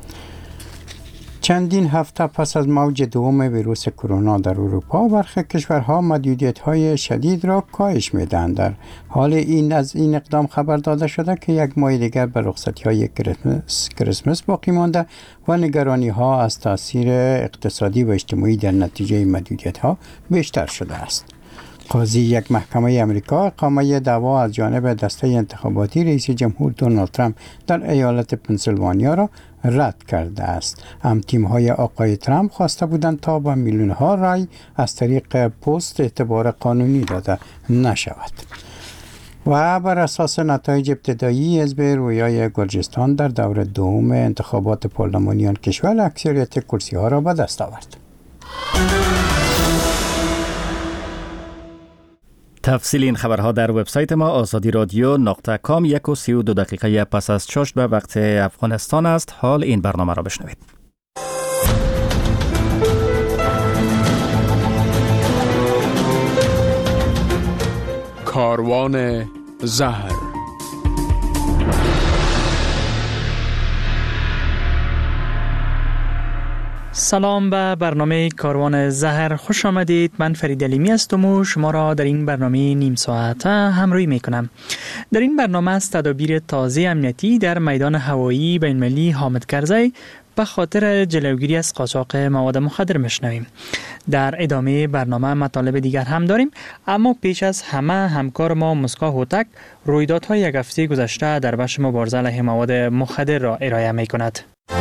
چندین هفته پس از موج دوم ویروس کرونا در اروپا برخی کشورها محدودیت های شدید را کاهش میدهند. در حال این از این اقدام خبر داده شده که یک ماه دیگر به رخصتی های کریسمس, کریسمس باقی مانده و نگرانی ها از تاثیر اقتصادی و اجتماعی در نتیجه محدودیت ها بیشتر شده است. قاضی یک محکمه امریکا اقامه دعوا از جانب دسته انتخاباتی رئیس جمهور دونالد ترامپ در ایالت پنسیلوانیا را رد کرده است. هم تیم های آقای ترامپ خواسته بودند تا با میلیون ها رای از طریق پست اعتبار قانونی داده نشود. و بر اساس نتایج ابتدایی حزب رویای گرجستان در دور دوم انتخابات پارلمانی آن کشور اکثریت کرسی ها را به دست آورد. تفصیل این خبرها در وبسایت ما آزادی رادیو نقطه کام. یک و سی و دو دقیقه پس از چاشت به وقت افغانستان است. حال این برنامه را بشنوید. کاروان زهر. سلام به برنامه کاروان زهر، خوش آمدید. من فرید علیمی هستم و شما را در این برنامه نیم ساعته همراهی میکنم. در این برنامه از تدابیر تازه امنیتی در میدان هوایی بین‌المللی حامد کرزی به خاطر جلوگیری از قاچاق مواد مخدر میشنویم. در ادامه برنامه مطالب دیگر هم داریم، اما پیش از همه همکار ما مسکا هوتک رویدادهای یک هفته گذشته در بخش مبارزه علیه مواد مخدر را ارائه میکند.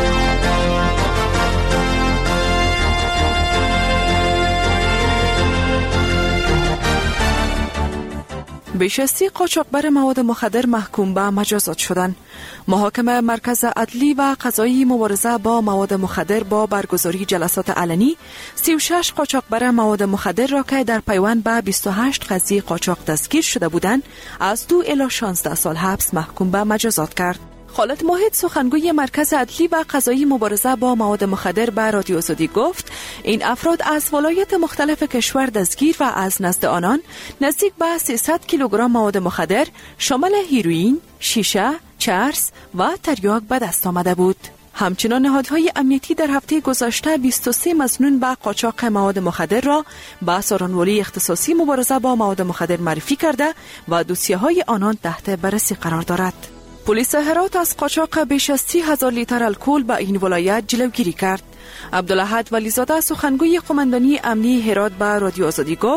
بیشستی قاچاقبر مواد مخدر محکوم به مجازات شدند. محاکمه مرکز عدلی و قضایی مبارزه با مواد مخدر با برگزاری جلسات علنی سی و شش قاچاقبر مواد مخدر را که در پیوند به بیست و هشت قضیه قاچاق دستگیر شده بودند از دو الی شانزده سال حبس محکوم به مجازات کرد. خالد موحد سخنگوی مرکز عدلی و قضایی مبارزه با مواد مخدر به رادیو آزادی گفت این افراد از ولایات مختلف کشور دستگیر و از نزد آنان نزدیک به سیصد کیلوگرم مواد مخدر شامل هیروئین، شیشه، چرس و تریاک به دست آمده بود. همچنان نهادهای امنیتی در هفته گذشته بیست و سه مظنون به قاچاق مواد مخدر را به سارنوالی اختصاصی مبارزه با مواد مخدر معرفی کرده و دوسیه‌های آنان تحت بررسی قرار دارد. پلیس هرات از قاچاق بیش از سی هزار لیتر الکل به این ولایت جلوگیری کرد. عبدالاحد ولیزاده سخنگوی قماندانی امنی هرات به رادیو آزادی گفت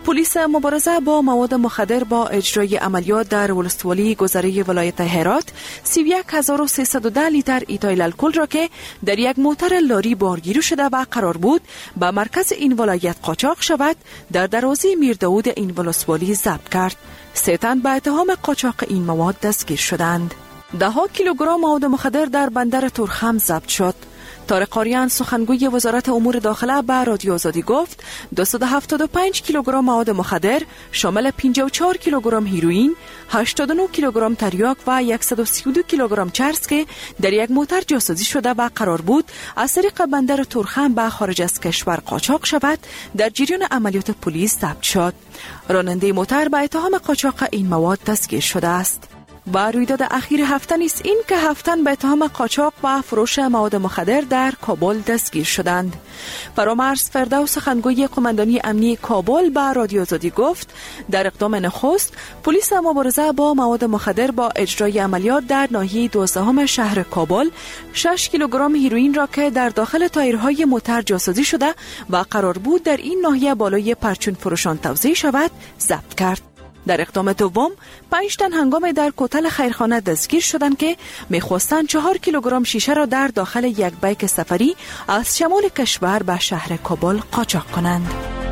پلیس مبارزه با مواد مخدر با اجرای عملیات در ولسوالی گذره ولایت هرات سی و یک هزار و سیصد و ده لیتر ایتایل الکل را که در یک موتر لاری بارگیری شده و قرار بود به مرکز این ولایت قاچاق شود در دروازه میرداود این ولسوالی ضبط کرد. سه تن به اتهام قاچاق این مواد دستگیر شدند. ده ها کیلوگرم مواد مخدر در بندر تورخم ضبط شد. طارق آریان سخنگوی وزارت امور داخله به رادیو آزادی گفت دویست و هفتاد و پنج کیلوگرم مواد مخدر شامل پنجاه و چهار کیلوگرم هیروئین، هشتاد و نه کیلوگرم تریاک و صد و سی و دو کیلوگرم چرس که در یک موتر جاسازی شده و قرار بود از طریق بندر تورخم به خارج از کشور قاچاق شود در جریان عملیات پلیس ضبط شد. راننده موتر به اتهام قاچاق این مواد دستگیر شده است. با رویداد اخیر هفته نیست این که هفتن به اتهام قاچاق و فروش مواد مخدر در کابل دستگیر شدند. فرامرز فردوس سخنگوی قماندانی امنی کابل به رادیو آزادی گفت در اقدام نخست پلیس مبارزه با مواد مخدر با اجرای عملیات در ناحیه دوازدهم شهر کابل شش کیلوگرم هیروئین را که در داخل تایرهای موتر جاسازی شده و قرار بود در این ناحیه بالای پرچون فروشان توزیع شود ضبط کرد. در اقدام دوم پنج تن هنگام در کوتل خیرخانه دستگیر شدند که میخواستند چهار کیلوگرم شیشه را در داخل یک بیک سفری از شمال کشور به شهر کابل قاچاق کنند.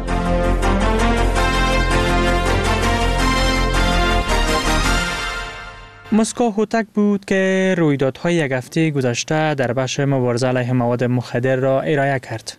مسکو هوتک بود که رویدادهای یک هفته گذشته در بخش مبارزه علیه مواد مخدر را ارائه کرد.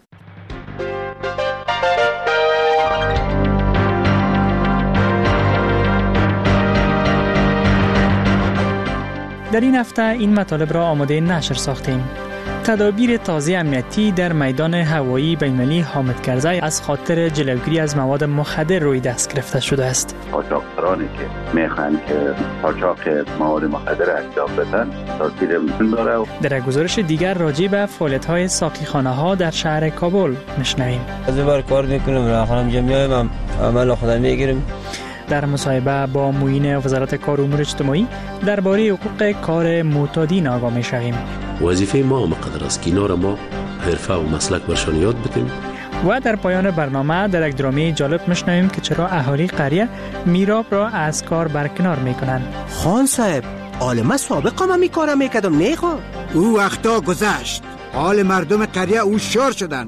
در این هفته این مطالب را آماده نشر ساختیم. تدابیر تازه امنیتی در میدان هوایی بین‌المللی حامد کرزی از خاطر جلوگیری از مواد مخدر روی دست گرفته شده است. قاچاقچیانی که میخوان که قاچاق مواد مخدر انجام بدن تاثیر مهم داره. در گزارش دیگر راجع به فعالیت‌های ساقیخانه‌ها در شهر کابل میشنویم. از بار کار میکنم را خانم جمعی هم عمل خودم میگیریم. در مصاحبه با معین وزارت کار و امور اجتماعی درباره حقوق کار معتادین آگاه می‌شویم. وظیفه ما مقدر است که اینا را ما حرفه و مسلک برشان یاد بدیم. و در پایان برنامه در یک درامه جالب می‌شنویم که چرا اهالی قریه میراب را از کار برکنار میکنند. خان صاحب، عالمه سابق ما میکارم میکردم نه خو. او وقتا گذشت. حال مردم قریه او شور شدند.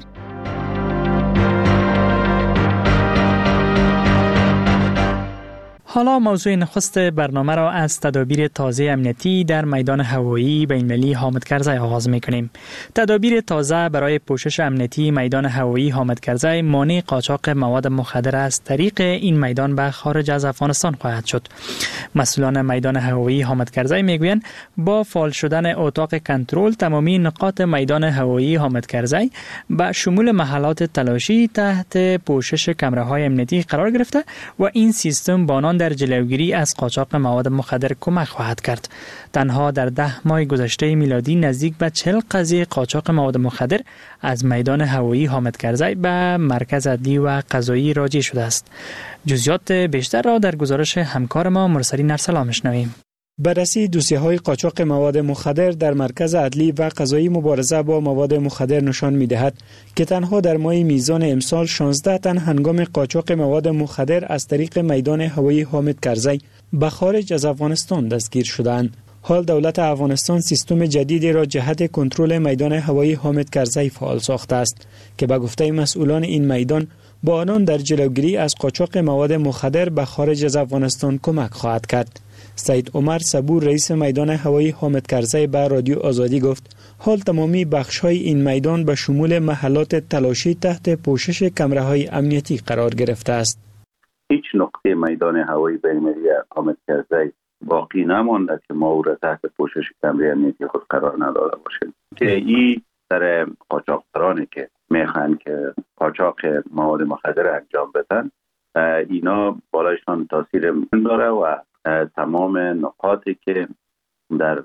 حالا موضوع نخست برنامه را از تدابیر تازه امنیتی در میدان هوایی بین‌المللی حامد کرزی آغاز می‌کنیم. تدابیر تازه برای پوشش امنیتی میدان هوایی حامد کرزی مانع قاچاق مواد مخدر از طریق این میدان به خارج از افغانستان خواهد شد. مسئولان میدان هوایی حامد کرزی میگویند با فعال شدن اتاق کنترل تمامی نقاط میدان هوایی حامد کرزی به شمول محلات تلاشی تحت پوشش کامراهای امنیتی قرار گرفته و این سیستم با آنان در جلوگیری از قاچاق مواد مخدر کمک خواهد کرد. تنها در ده ماه گذشته میلادی نزدیک به چهل قضیه قاچاق مواد مخدر از میدان هوایی حامد کرزی به مرکز عدلی و قضایی راجع شده است. جزئیات بیشتر را در گزارش همکار ما مرسلین ارسلان میشنویم. بررسی دوسیه‌های قاچاق مواد مخدر در مرکز عدلی و قضایی مبارزه با مواد مخدر نشان می‌دهد که تنها در ماه میزان امسال شانزده تن هنگام قاچاق مواد مخدر از طریق میدان هوایی حامد کرزی به خارج از افغانستان دستگیر شدند. حال دولت افغانستان سیستم جدیدی را جهت کنترل میدان هوایی حامد کرزی فعال ساخته است که به گفته مسئولان این میدان با آنان در جلوگیری از قاچاق مواد مخدر به خارج از افغانستان کمک خواهد کرد. سید عمر صبور رئیس میدان هوایی حامد کرزی به رادیو آزادی گفت حال تمامی بخش‌های این میدان به شمول محلات تلاشی تحت پوشش کامراهای امنیتی قرار گرفته است. هیچ نقطه میدان هوایی بین‌المللی حامد کرزی باقی نمانده که ما او را تحت پوشش کامرای امنیتی خود قرار نداده باشیم که این در قاچاقچیانی که میخوان که قاچاق مواد مخدر انجام بدن اینا بالایشان تاثیر من داره و تمام نقاطی که در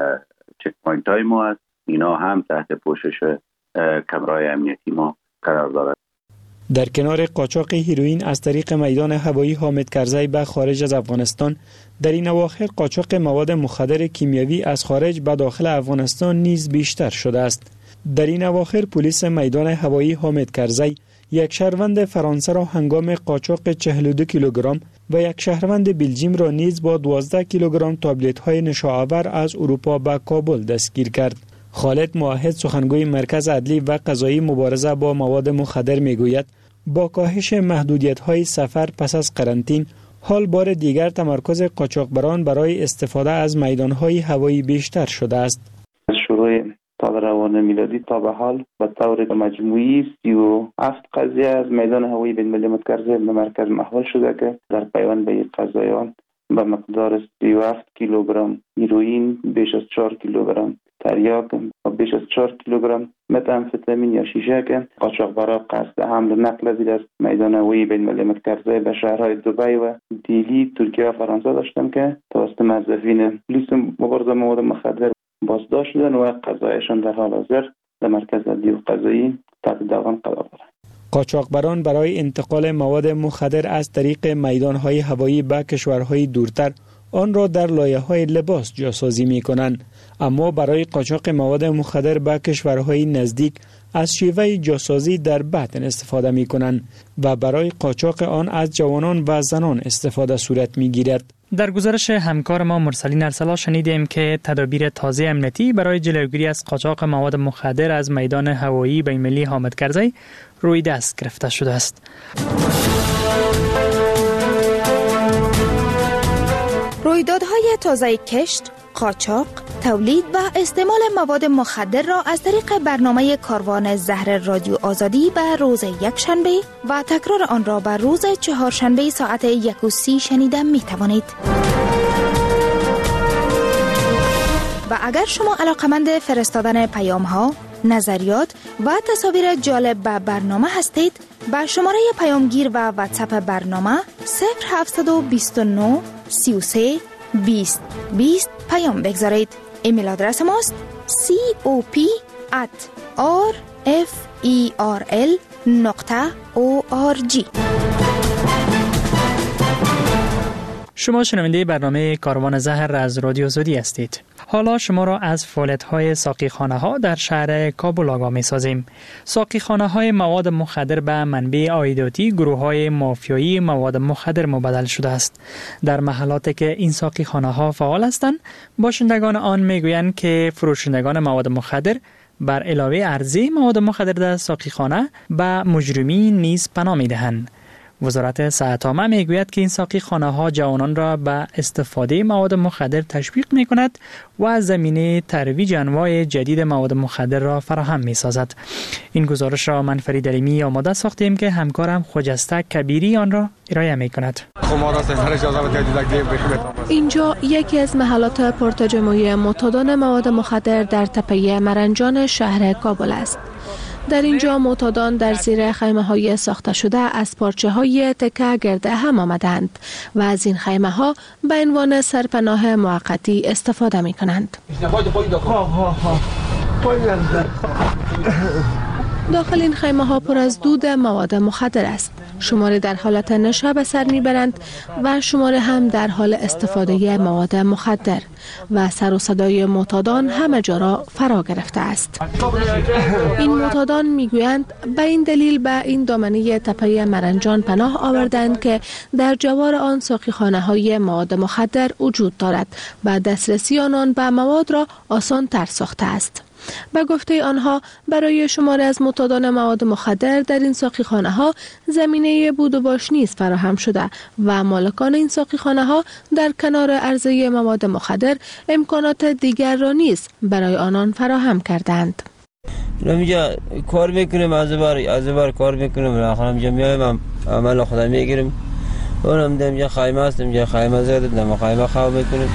چک پوینت های ما هست اینا هم تحت پوشش کامرای امنیتی ما قرار دارد. در کنار قاچاق هیروئین از طریق میدان هوایی حامد کرزی به خارج از افغانستان، در این اواخر قاچاق مواد مخدر کیمیایی از خارج به داخل افغانستان نیز بیشتر شده است. در این اواخر پلیس میدان هوایی حامد کرزی یک شهروند فرانسه را هنگام قاچاق چهل و دو کیلوگرم و یک شهروند بلژیم را نیز با دوازده کیلوگرم تابلت های نشاآور از اروپا به کابل دستگیر کرد. خالد موحد سخنگوی مرکز عدلی و قضایی مبارزه با مواد مخدر میگوید با کاهش محدودیت های سفر پس از قرنطین حال بار دیگر تمرکز قاچاقبران برای استفاده از میدان های هوایی بیشتر شده است. از شروع سال روان میلادی تا به حال به طور مجموعی سی و هفت قضیه از میدان هوایی بین المللی متکرر به مرکز محول شده که در پیوند به این قضایان به مقدار سی و هفت کیلوگرم هیروئین، بیش از چهار کیلوگرم تریاک و بیش از چهار کیلوگرم متامفتامین یا شیشه که قاچاقبران قصد حمل و نقل از از میدان هوایی بین المللی متکرر به شهرهای دبی و دیلی، ترکیه و فرانسه داشتم که توسط موظفین پلیس مبارزه مواد مخدر بازداشت شدن و قضایشان در حال حاضر در مرکز عدلی و قضایی تحت داوام قرار دارند. قاچاقبران برای انتقال مواد مخدر از طریق میدان‌های هوایی به کشورهای دورتر آن را در لایه‌های لباس جاسازی می‌کنند، اما برای قاچاق مواد مخدر به کشورهای نزدیک از شیوه جاسازی در بطن استفاده می‌کنند و برای قاچاق آن از جوانان و زنان استفاده صورت می‌گیرد. در گزارش همکار ما مرسلین ارسلا شنیدیم که تدابیر تازه امنیتی برای جلوگیری از قاچاق مواد مخدر از میدان هوایی بین‌المللی حامد کرزی روی دست گرفته شده است. رویدادهای تازه کشت، قاچاق، تولید و استعمال مواد مخدر را از طریق برنامه کاروان زهر رادیو آزادی به روز یکشنبه و تکرار آن را به روز چهارشنبه ساعت یک و سی شنیده می توانید. و اگر شما علاقمند فرستادن پیام ها، نظریات و تصاویر جالب به برنامه هستید، با شماره پیامگیر و واتساپ برنامه صفر هفت دو نه سی و سه بیست بیست پیام بگذارید. ایمیل آدرس ماست cop at rferl نقطه org. شما شنونده برنامه کاروان زهر از رادیو آزادی هستید. حالا شما را از فعالیت‌های ساقیخانه ها در شهر کابل آگاه می‌سازیم. ساقیخانه های مواد مخدر به منبع عایداتی گروه‌های مافیایی مواد مخدر مبدل شده است. در محلاتی که این ساقیخانه ها فعال هستند، باشندگان آن میگویند که فروشندگان مواد مخدر بر علاوه عرضه مواد مخدر در ساقیخانه به مجرمین نیز پناه می‌دهند. وزارت صحت عامه میگوید که این ساقی خانه ها جوانان را به استفاده مواد مخدر تشویق می کند و زمینه ترویج انواع جدید مواد مخدر را فراهم می سازد. این گزارش را من فرید علیمی آماده ساختیم که همکارم خجسته کبیری آن را ارائه می کند. اینجا یکی از محلات پرتجمعی معتادان مواد مخدر در تپه مرنجان شهر کابل است. در اینجا معتادان در زیر خیمه های ساخته شده از پارچه های تکه گرد هم آمدند و از این خیمه ها به عنوان سرپناه موقتی استفاده می کنند. داخل این خیمه ها پر از دود مواد مخدر است. شماره در حالت نشه به سر میبرند و شماره هم در حال استفاده مواد مخدر و سر و صدای معتادان همه جا را فرا گرفته است. این معتادان میگویند به این دلیل به این دامنه تپه مرنجان پناه آوردند که در جوار آن ساقیخانه های مواد مخدر وجود دارد و دسترسی آنان به مواد را آسان تر ساخته است. به گفته آنها برای شمار از معتادان مواد مخدر در این ساقیخانه ها زمینه بود و باش نیز فراهم شده و مالکان این ساقیخانه ها در کنار عرضه مواد مخدر امکانات دیگر را نیز برای آنان فراهم کردند. اینجا کار میکنیم، از بار از بار کار میکنیم، آخر اینجا میایم عمل خودم میگیریم. اونم اینجا خیمه است، اینجا خیمه زده، دم خیمه خواب میکنیم.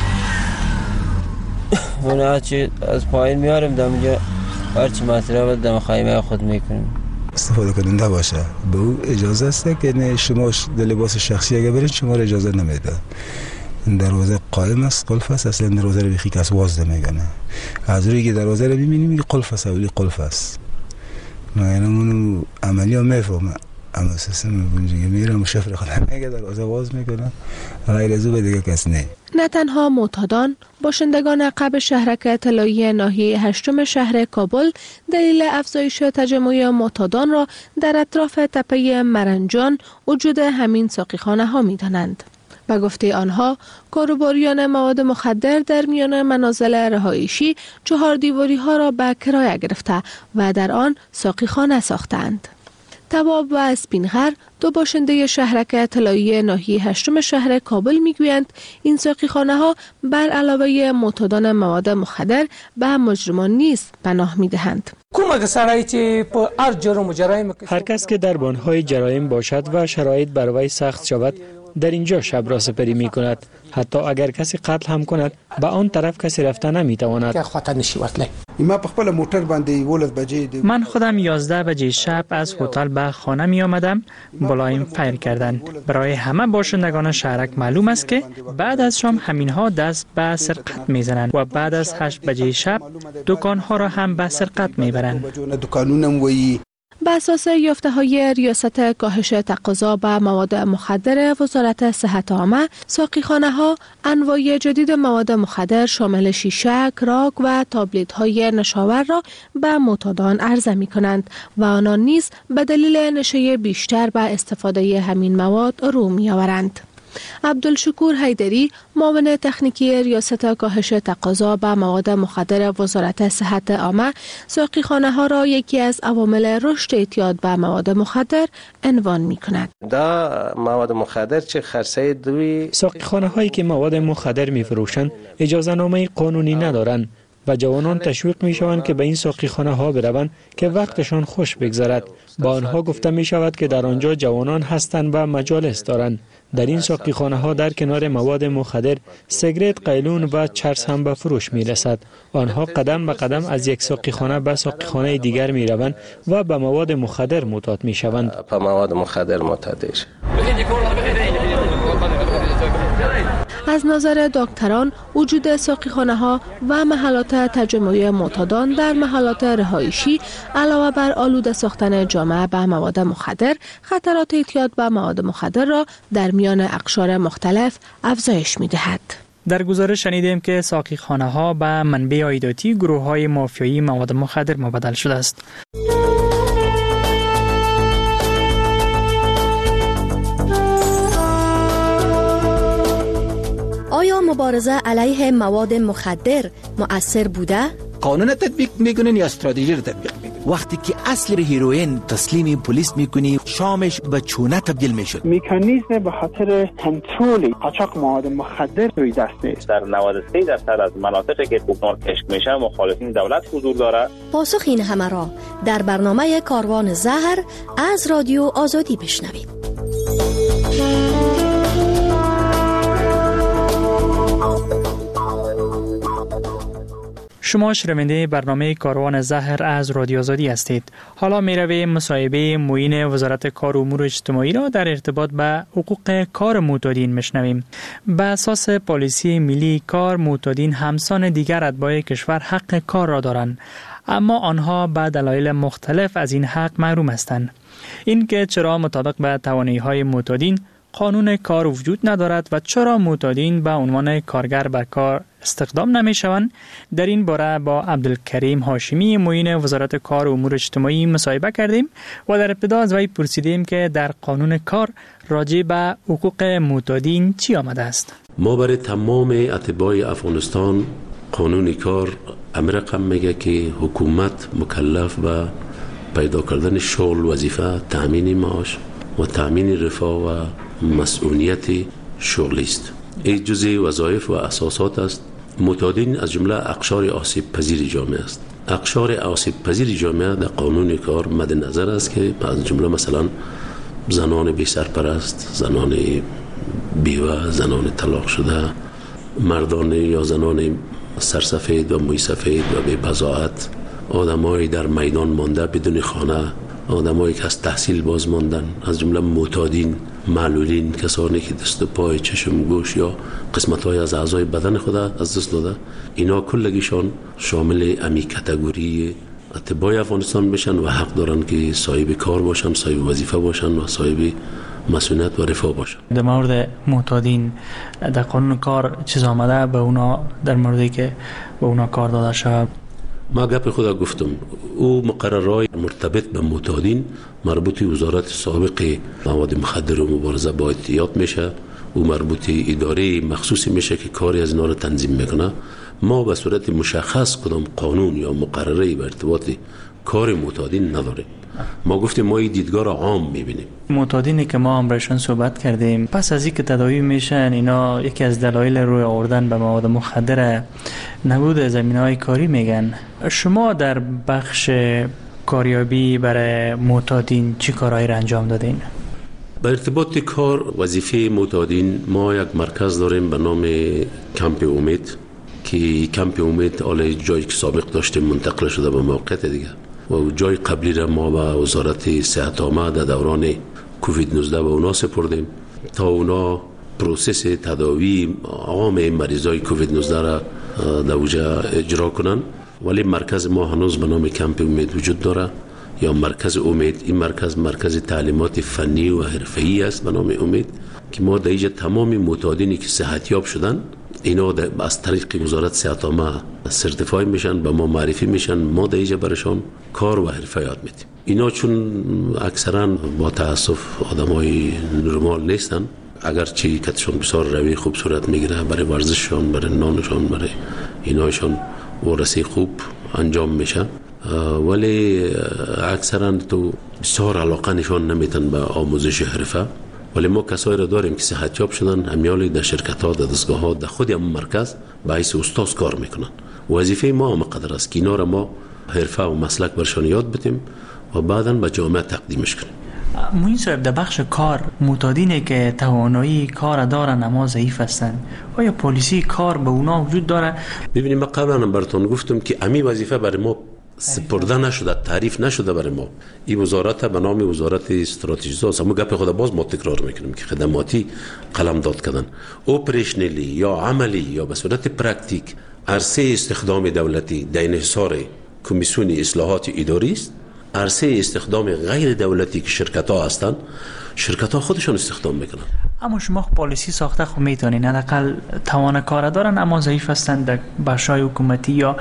اون هرچی از پایین میاریم دم اینجا هرچی مصرف دم خیمه خود میکنیم. استفاده کننده باشه به او اجازه است که نه شما در لباس شخصی اگه برید شما را اجازه نمیده. دروازه قائم است، قلف است، اصلا دروازه رو بخی کس واز نمیگنه. از روی که دروازه رو ببینیم میگه قلف است، ولی قلف است. من اونو عملی ها میفهمم. اما سیستم بونجی میرم شفر خودم میگه دروازه باز میکنم غیر از اون دیگه کس نه. نه تنها معتادان، باشندگان قبل شهرک طلایی ناحیه هشتم شهر کابل دلیل افزایش تجمع معتادان را در اطراف تپه مرنجان وجود همین ساقیخانه ها می دانند. به گفته آنها، کاروباریان مواد مخدر در میان منازل رهایشی چهار دیواری ها را به کرایه گرفته و در آن ساقیخانه ساختند. تواب و اسپینغر، دو باشنده شهرک طلایی ناحیه هشتم شهر کابل میگویند این ساقیخانه ها بر علاوه معتادان مواد مخدر به مجرمان نیز پناه میدهند. هر کس که در بانهای جرایم باشد و شرایط بر وی سخت شود در اینجا شب را سپری می کند. حتی اگر کسی قتل هم کند به آن طرف کسی رفته نمی تواند. من خودم یازده بجه شب از هتل به خانه می آمدم. بلایم فیر کردند. برای همه باشندگان شهرک معلوم است که بعد از شام همینها دست به سرقت می زنند و بعد از هشت بجه شب دکانها را هم به سرقت می برند. به اساس یافته های ریاست کاهش تقاضا به مواد مخدر وزارت صحت عامه، ساقیخانه ها انواع جدید مواد مخدر شامل شیشه، کراک و تابلت های نشاور را به معتادان عرضه می کنند و آنان نیز به دلیل نشه بیشتر به استفاده همین مواد رو می آورند. عبدالشکور حیدری، معاون تکنیکی ریاست کاهش تقاضا به مواد مخدر وزارت صحت عامه، ساقیخانه ها را یکی از عوامل رشد اعتیاد به مواد مخدر عنوان می کند. دا مواد مخدر چه خرسه دوی ساقیخانه هایی که مواد مخدر می فروشند اجازه نامه قانونی ندارند و جوانان تشویق می شوند که به این ساقیخانه ها بروند که وقتشان خوش بگذرد. با آنها گفته می شود که در آنجا جوانان هستند و مجالس دارند. در این ساقیخانه ها در کنار مواد مخدر، سیگرت، قیلون و چرس هم به فروش می رسد. آنها قدم به قدم از یک ساقیخانه به ساقیخانه دیگر می روند و به مواد مخدر معتاد می شوند. به مواد مخدر معتاد میشوند. از نظر دکتران، وجود ساقیخانه ها و محلات تجمع معتادان در محلات رهایشی علاوه بر آلوده ساختن جامعه به مواد مخدر، خطرات اعتیاد به مواد مخدر را در میان اقشار مختلف افزایش می دهد. در گزارش شنیدیم که ساقیخانه ها به منبع عایداتی گروه های مافیایی مواد مخدر مبدل شده است. آیا مبارزه علیه مواد مخدر مؤثر بوده؟ قانون تطبیق میکنین یا استراتژی رو تطبیق میکنین؟ وقتی که اصل هیروئین تسلیم پلیس میکنی، شامش به چونه تبدیل میشد. مکانیزم به خاطر کنترل قاچاق مواد مخدر روی دست نیست. در نود و سه درصد از مناطقی که کوکنار کشف میشه مخالفین دولت حضور داره. پاسخ این همه را در برنامه کاروان زهر از رادیو آزادی بشنوید. شما شنونده برنامه کاروان زهر از رادیو آزادی هستید. حالا می رویم مصاحبه معین وزارت کار و امور اجتماعی را در ارتباط به حقوق کار معتادین میشنویم. به اساس پالیسی ملی کار، معتادین همسان دیگر اتباع کشور حق کار را دارند، اما آنها به دلایل مختلف از این حق محروم هستند. این که چرا مطابق به توانایی‌های معتادین قانون کار وجود ندارد و چرا معتادین به عنوان کارگر بر کار استخدام نمی شوند، در این باره با عبدالکریم هاشمی معین وزارت کار و امور اجتماعی مصاحبه کردیم و در ابتدا از وی پرسیدیم که در قانون کار راجع به حقوق معتادین چی آمده است. ما برای تمام اتباع افغانستان قانون کار امرقم میگه که حکومت مکلف به پیدا کردن شغل، وظیفه، تامین معاش و تامین رفاه و مسئولیت شغلی است. این جزء وظایف و اساسات است. معتادین از جمله اقشار آسیب پذیر جامعه است. اقشار آسیب پذیر جامعه در قانون کار مد نظر است که از جمله مثلا زنان بی سرپرست، زنان بیوه، زنان طلاق شده، مردان یا زنان سرسفید و موی سفید و بی بضاعت، آدمایی در میدان مانده بدون خانه، آدمایی که از تحصیل باز ماندن، از جمله معتادین، معلولین، کسانی که دست و پای، چشم، گوش یا قسمت‌های از اعضای بدن خود از دست داده، اینا کلگیشان شامل امی کاتگوری اتباع افغانستان بشن و حق دارن که صاحب کار باشن، صاحب وظیفه باشن و صاحب مسئولیت و رفاه باشن. در مورد معتادین در قانون کار چیز آمده به اونا در موردی که به اونا کار داده شود؟ ما گپ خدا گفتم او مقررهای مرتبط به معتادین مربوط وزارت سابق مواد مخدر و مبارزه با اعتیاد میشه، او مربوط اداره مخصوصی میشه که کاری از اینا رو تنظیم میکنه. ما به صورت مشخص کدام قانون یا مقرره به ارتباط کار معتادین نداریم. ما گفتیم ما این دیدگاه را عام میبینیم. معتادینی که ما امرشان صحبت کردیم پس از اینکه تداوی میشن اینا یکی از دلایل روی آوردن به مواد مخدر نبود زمینه‌های کاری میگن. شما در بخش کاریابی برای معتادین چی کارهایی را انجام دادین؟ به ارتباط کار وظیفه معتادین ما یک مرکز داریم به نام کمپ امید که کمپ امید حالا جایی که سابق داشتیم منتقل شده به موقعیت دیگه و جای قبلی را ما به وزارت صحت عامه در دوران کووید نوزده به اونا سپردیم تا اونا پروسس تداوی عام مریضای کووید نوزده را در اوجا اجرا کنن. ولی مرکز ما هنوز به نام کمپ امید وجود داره یا مرکز امید. این مرکز مرکز تعلیمات فنی و حرفه‌ای است به نام امید که ما در اینجا تمام معتادینی که صحتیاب شدن اینا از طریق وزارت صحت عامه سرتیفای میشن، به ما معرفی میشن، ما در اینجا برشان کار و حرفه یاد میدیم. اینا چون اکثرا با تاسف آدمای نرمال نیستن، اگرچه کتشون بسیار روی خوب صورت میگیره برای ورزششان، برای نانشان، برای اینایشان ورسی خوب انجام میشه، ولی اکثرا تو بسیار علاقه نشان نمیتن به آموزش حرفه. ولی ما کسایی را داریم که صحتیاب شدن، همیالی در شرکت ها، در دستگاه ها، در خود هم مرکز به حیث استاد کار میکنن. وظیفه ما هم قدر است که اینا را ما حرفه و مسلک برشان یاد بدیم و بعداً به جامعه تقدیمش کنیم. موین صاحب در بخش کار معتادینی که توانایی کار دارن اما ضعیف هستند، آیا پلیسی کار به اونا وجود داره؟ ببینید من قبلا هم براتون گفتم که امی وظیفه برای ما سپرده نشده، تعریف نشده برای ما. این وزارت به نام وزارت استراتژی است. اما گپ خود باز ما تکرار میکنیم که خدماتی قلم داد کردن، اپریشنلی یا عملی یا به صورت پرکتیک عرصه استخدام دولتی در انحصار کمیسیون اصلاحات اداری است. عرصه استخدام غیر دولتی که شرکت ها هستند، شرکت ها خودشون استخدام میکنن. اما شما پالیسی ساخته خب میتونین، حداقل توان کار دارن اما ضعیف هستند در بخش‌های حکومتی یا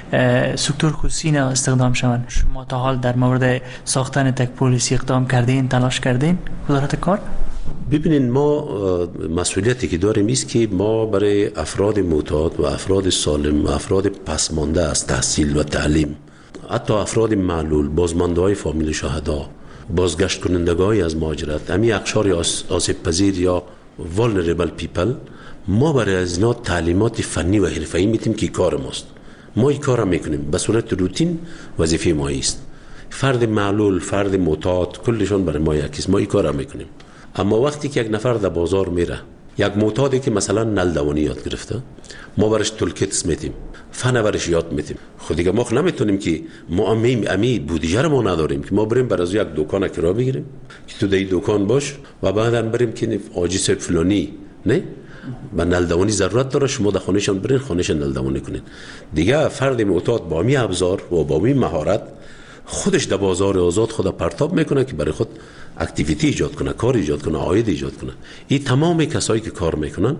سکتور خصوصی نه استخدام شوند. شما تا حال در مورد ساختن تک پالیسی اقدام کردین، تلاش کردین وزارت کار؟ ببینین ما مسئولیتی که داریم است که ما برای افراد معتاد و افراد سالم و افراد پسمانده از تحصیل و تعلیم، حتی افراد معلول، بازمانده های فامیل شهدا، بازگشت کنندگان از مهاجرت، امی اقشار آسیب پذیر یا vulnerable people، ما برای از اینا تعلیمات فنی و حرفه‌ای میتیم که کار ماست. ما این کار را میکنیم به صورت روتین، وظیفه ما است. فرد معلول، فرد معتاد، کلشون برای ما یکیست، ما این کار را میکنیم. اما وقتی که یک نفر در بازار میره، یک معتادی که مثلا نلدوانی یاد گرفته، ما برش تولکیت میتیم، فن برش یاد میتیم. خود دیگه ما نمیتونیم که ما امی امی بودجه رو ما نداریم که ما بریم برای یک دکان کرا بگیریم که تو در دکان باش و بعدا بریم که آجیس فلانی نه با نلدوانی ضرورت داره، شما در خانهشان برین خانهش نلدوانی کنین. دیگه فرد معتاد با می ابزار و با می مهارت خودش در بازار آزاد خود پرتاب میکنه که برای خود اکتیویتی ایجاد کنه، کار ایجاد کنه، عاید ایجاد کنه. این تمام کسایی که کار میکنن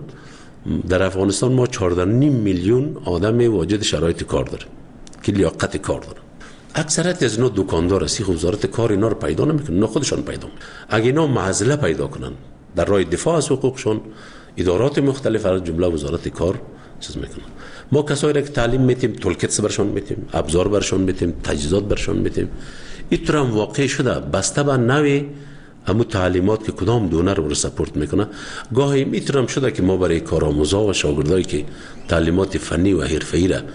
در افغانستان ما چهارده و نیم میلیون آدم واجد شرایط کار داره که لیاقت کار داره. اکثریت از اینا دکاندار است، وزارت کار اینا رو پیدا نمیکنه، نه خودشان پیدا میکنن. اگه اینا معضله پیدا کنن در راه دفاع از حقوقشون، ادارات مختلف از جمله وزارت کار چیز میکنن. ما کسایی را که تعلیم میتیم، تولکیت برشون میتیم، ابزار برشون میتیم، تجهیزات برشون میتیم. اینطور هم واقع شده بسته به نوع همو تعلیمات که کدام دونر رو سپورت میکنه. گاهی میطور هم شده که ما برای کارآموزا و شاگردایی که تعلیمات فنی و حرفه‌ای را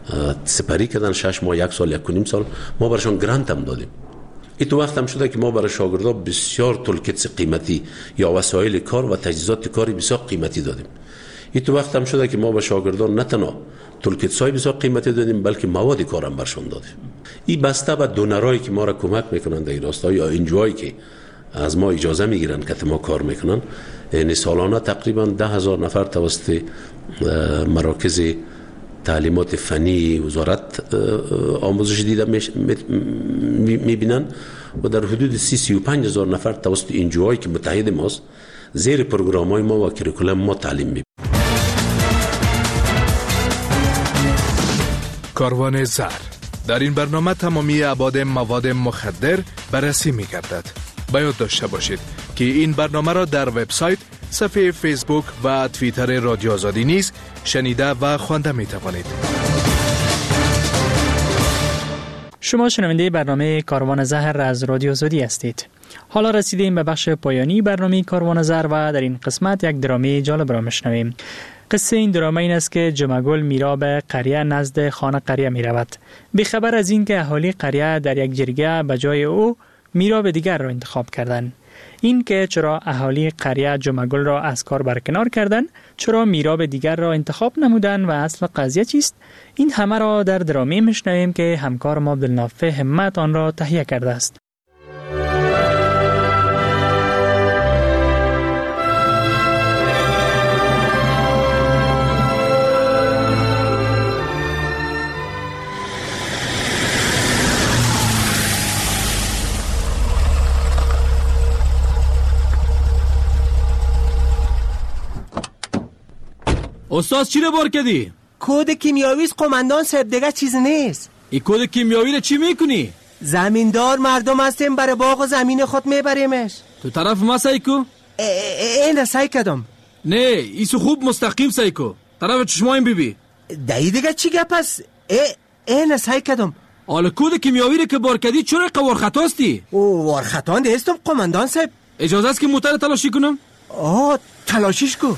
سپری کردن شش ماه، یک سال، یک و نیم سال، ما برشون گرانت هم دادیم. این تو وقت هم شده که ما برای شاگردا بسیار تولکیت قیمتی یا وسایل کار و تجهیزات کاری بسیار قیمتی دادیم. این تو وقت هم شده که ما به شاگردان نه تنها تولکیت‌های بسیار قیمتی دادیم بلکه مواد کار هم برشون دادیم. این بسته به دونرایی که ما را کمک میکنن در این راستا یا انجوایی که از ما اجازه میگیرن که ما کار میکنن. یعنی سالانه تقریبا ده هزار نفر توسط مراکز تعلیمات فنی وزارت آموزش دیده میبینن و در حدود سی سی و پنج هزار نفر توسط انجوهایی که متحد ماست زیر پروگرام های ما و کریکولم ما تعلیم میبینن. کاروان زهر در این برنامه تمامی ابعاد مواد مخدر بررسی می‌گردد. باید داشته باشید که این برنامه را در وبسایت، صفحه فیسبوک و توییتر رادیو آزادی نیز شنیده و خوانده می‌توانید. شما شنونده برنامه کاروان زهر از رادیو آزادی هستید. حالا رسیدیم به بخش پایانی برنامه کاروان زهر و در این قسمت یک درامه جالب را میشنویم. قصه این درامه این است که جمعگل میرا به قریه نزد خانه قریه می رود. بیخبر از این که اهالی قریه در یک جرگه به جای او میرا به دیگر را انتخاب کردند. این که چرا اهالی قریه جمعگل را از کار برکنار کردند، چرا میرا به دیگر را انتخاب نمودند و اصل قضیه چیست، این همه را در درامه میشنویم که همکار ما عبدالنافع همت آن را تهیه کرده است. استاد چی رو بار کردی؟ کد کیمیاوی است قماندان صاحب، دیگه چیز نیست. این کد کیمیاوی رو چی میکنی؟ زمیندار مردم هستیم، برای باغ و زمین خود میبریمش. تو طرف ما سایکو؟ این سعی کردم. نه ایسو خوب مستقیم سایکو، طرف چشمایم بیبی. دایی دیگه چی گپ است؟ این سعی کردم. حالا کد کیمیاوی رو که بار کردی چرا قوار خطاستی؟ او وار خطا نیستم قماندان صاحب. اجازه است که موتر تلاشی کنم؟ آه تلاشیش کو.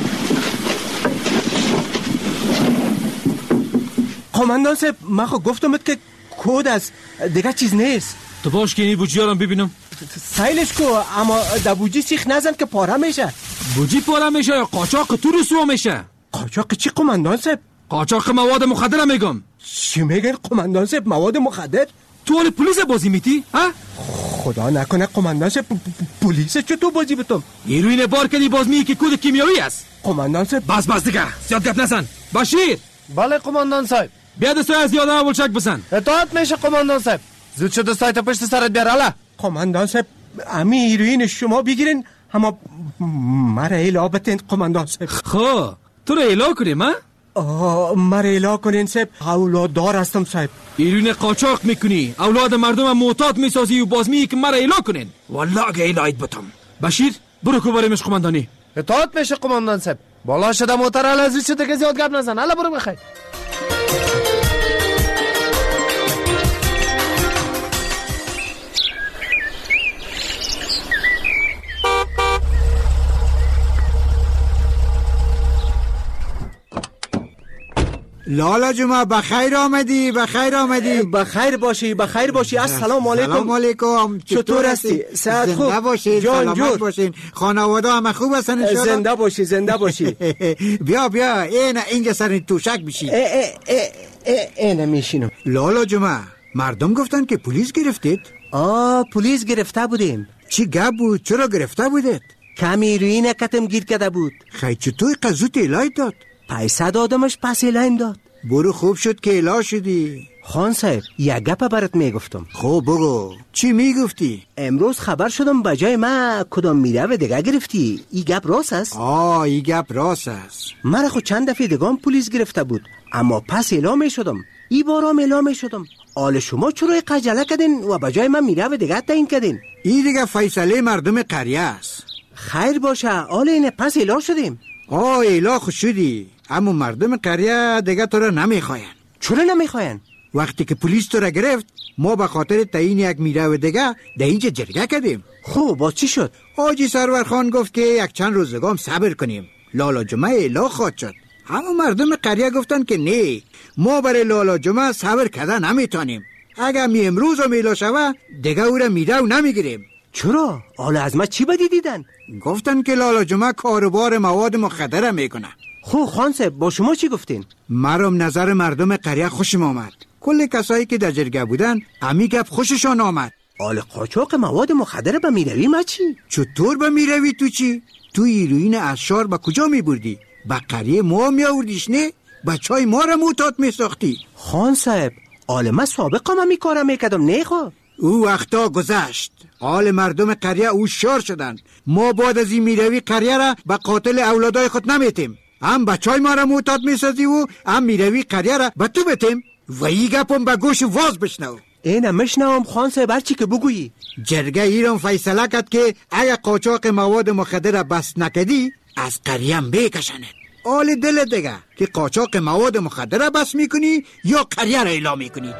قماندان صاحب من خود گفتمت که کد است، دیگه چیز نیست. تو باش که این بوجی هارم ببینم. سایلش کو، اما در بوجی سیخ نزن که پاره میشه. بوجی پاره میشه یا قاچاق تو رسوا میشه؟ قاچاق چی قماندان صاحب؟ قاچاق مواد مخدر میگم. چی میگن قماندان صاحب؟ مواد مخدر؟ تو حال پلیس بازی میتی؟ ها؟ خدا نکنه قماندان صاحب پلیس چطور بازی بتم؟ هیروین بار کردی باز میگی که کد کیمیاوی است. قماندان صاحب بس بس دیگه زیاد گپ نزن. بشیر. بله قماندان صاحب. بیا دستای از یادم اول چک بزن. اطاعت میشه قماندان صاحب. زود شد دستای تا پشت سرت بیار. حالا قماندان صاحب امی هیروین شما بگیرین اما مرا ایلا بتین قماندان صاحب. خب تو رو ایلا کنیم ها؟ آه مرا ایلا کنین صاحب، اولاد دار هستم صاحب. هیروین قاچاق میکنی، اولاد مردم معتاد میسازی و باز میگی که مرا ایلا کنین. والله اگه ایلایت بتم. بشیر برو کو بریمش قماندانی. اطاعت میشه قماندان صاحب. بالا شده موتر حالا از شده که زیاد گپ نزن. حالا برو بخیر. لالا جمعه بخیر آمدی، بخیر آمدی. بخیر باشی، بخیر باشی. السلام علیکم. سلام علیکم. چطور هستی؟ صحت خوب؟ زنده باشین، سلامت باشین. خانواده همه خوب هستن ان شاء الله؟ زنده باشی، زنده باشی. بیا بیا این اینجا سر توشک بشین. اینه میشینم. لالا جمعه مردم گفتن که پلیس گرفتید؟ آه پلیس گرفته بودیم. چی گپ بود؟ چرا گرفته بودید؟ کمی روی کتم گیر کرده بود. خیلی چطور قضوت ایلای داد؟ پیسه دادمش پس ایلایم داد. برو خوب شد که ایلا شدی. خان صاحب یک گپ برات میگفتم. خب بگو چی میگفتی؟ امروز خبر شدم بجای ما کدام میره دیگه گرفتی. این گپ راست است؟ آه این گپ راست است. مرا خود چند دفعه دیگه پلیس گرفته بود اما پس اعلام شدم. ای بارام اعلام شدم. آل شما چرا قجله کردین و بجای من میره دیگه تعیین کردین؟ این دیگه فیصله مردم قریه است. خیر باشه آل اینه پس اعلام شدیم. آه ایلا خوش شدی، اما مردم قریه دیگه تو را نمیخواین. چرا نمیخواین؟ وقتی که پلیس تو را گرفت ما به خاطر تعیین یک میره و دیگه در اینجا جرگه کردیم. خب باز چی شد؟ حاجی سرور خان گفت که یک چند روزگام صبر کنیم. لالا جمعه ایلا خواد شد. اما مردم قریه گفتن که نه، ما برای لالا جمعه صبر کرده نمیتونیم. اگر می امروز و میلا شوه دیگه او را میره و نمیگیریم. چرا؟ حالا از ما چی بدی دیدن؟ گفتن که لالا جمعه کاروبار مواد مخدر میکنه. خب خان صاحب با شما چی گفتین؟ مرام نظر مردم قریه خوشم آمد. کل کسایی که در جرگه بودن امی گپ خوششان آمد. آل قاچاق مواد مخدر به میروی ما چی؟ چطور به میروی تو چی؟ تو هیروین اشار به کجا میبردی؟ به قریه ما میآوردیش نه؟ بچهای ما را معتاد می ساختی. خان صاحب عالمه سابق هم می کارم میکردم نه خو. او وقتا گذشت. حال مردم قریه اوشار شدن. ما بعد از این میروی قریه را به قاتل اولادای خود نمیتیم. هم بچهای ما را معتاد میسازی و هم میروی قریه را به تو بتیم. و این گپم به گوش واز بشنو. اینه مشنوم خان صاحب هرچی که بگویی. جرگه ایران فیصله کرد که اگه قاچاق مواد مخدر را بس نکدی از قریه‌ام بکشند. حال دل دیگه که قاچاق مواد مخدر را بس میکنی یا قریه را اعلام میکنی.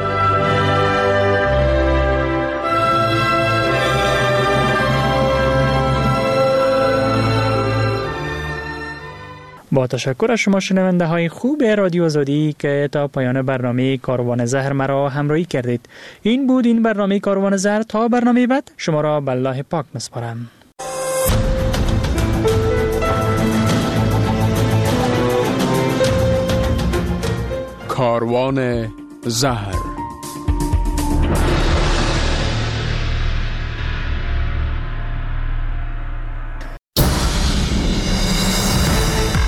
با تشکر از شما شنونده های خوب رادیو آزادی که تا پایان برنامه کاروان زهر مرا همراهی کردید. این بود این برنامه کاروان زهر. تا برنامه بعد شما را به الله پاک مسپارم. کاروان زهر.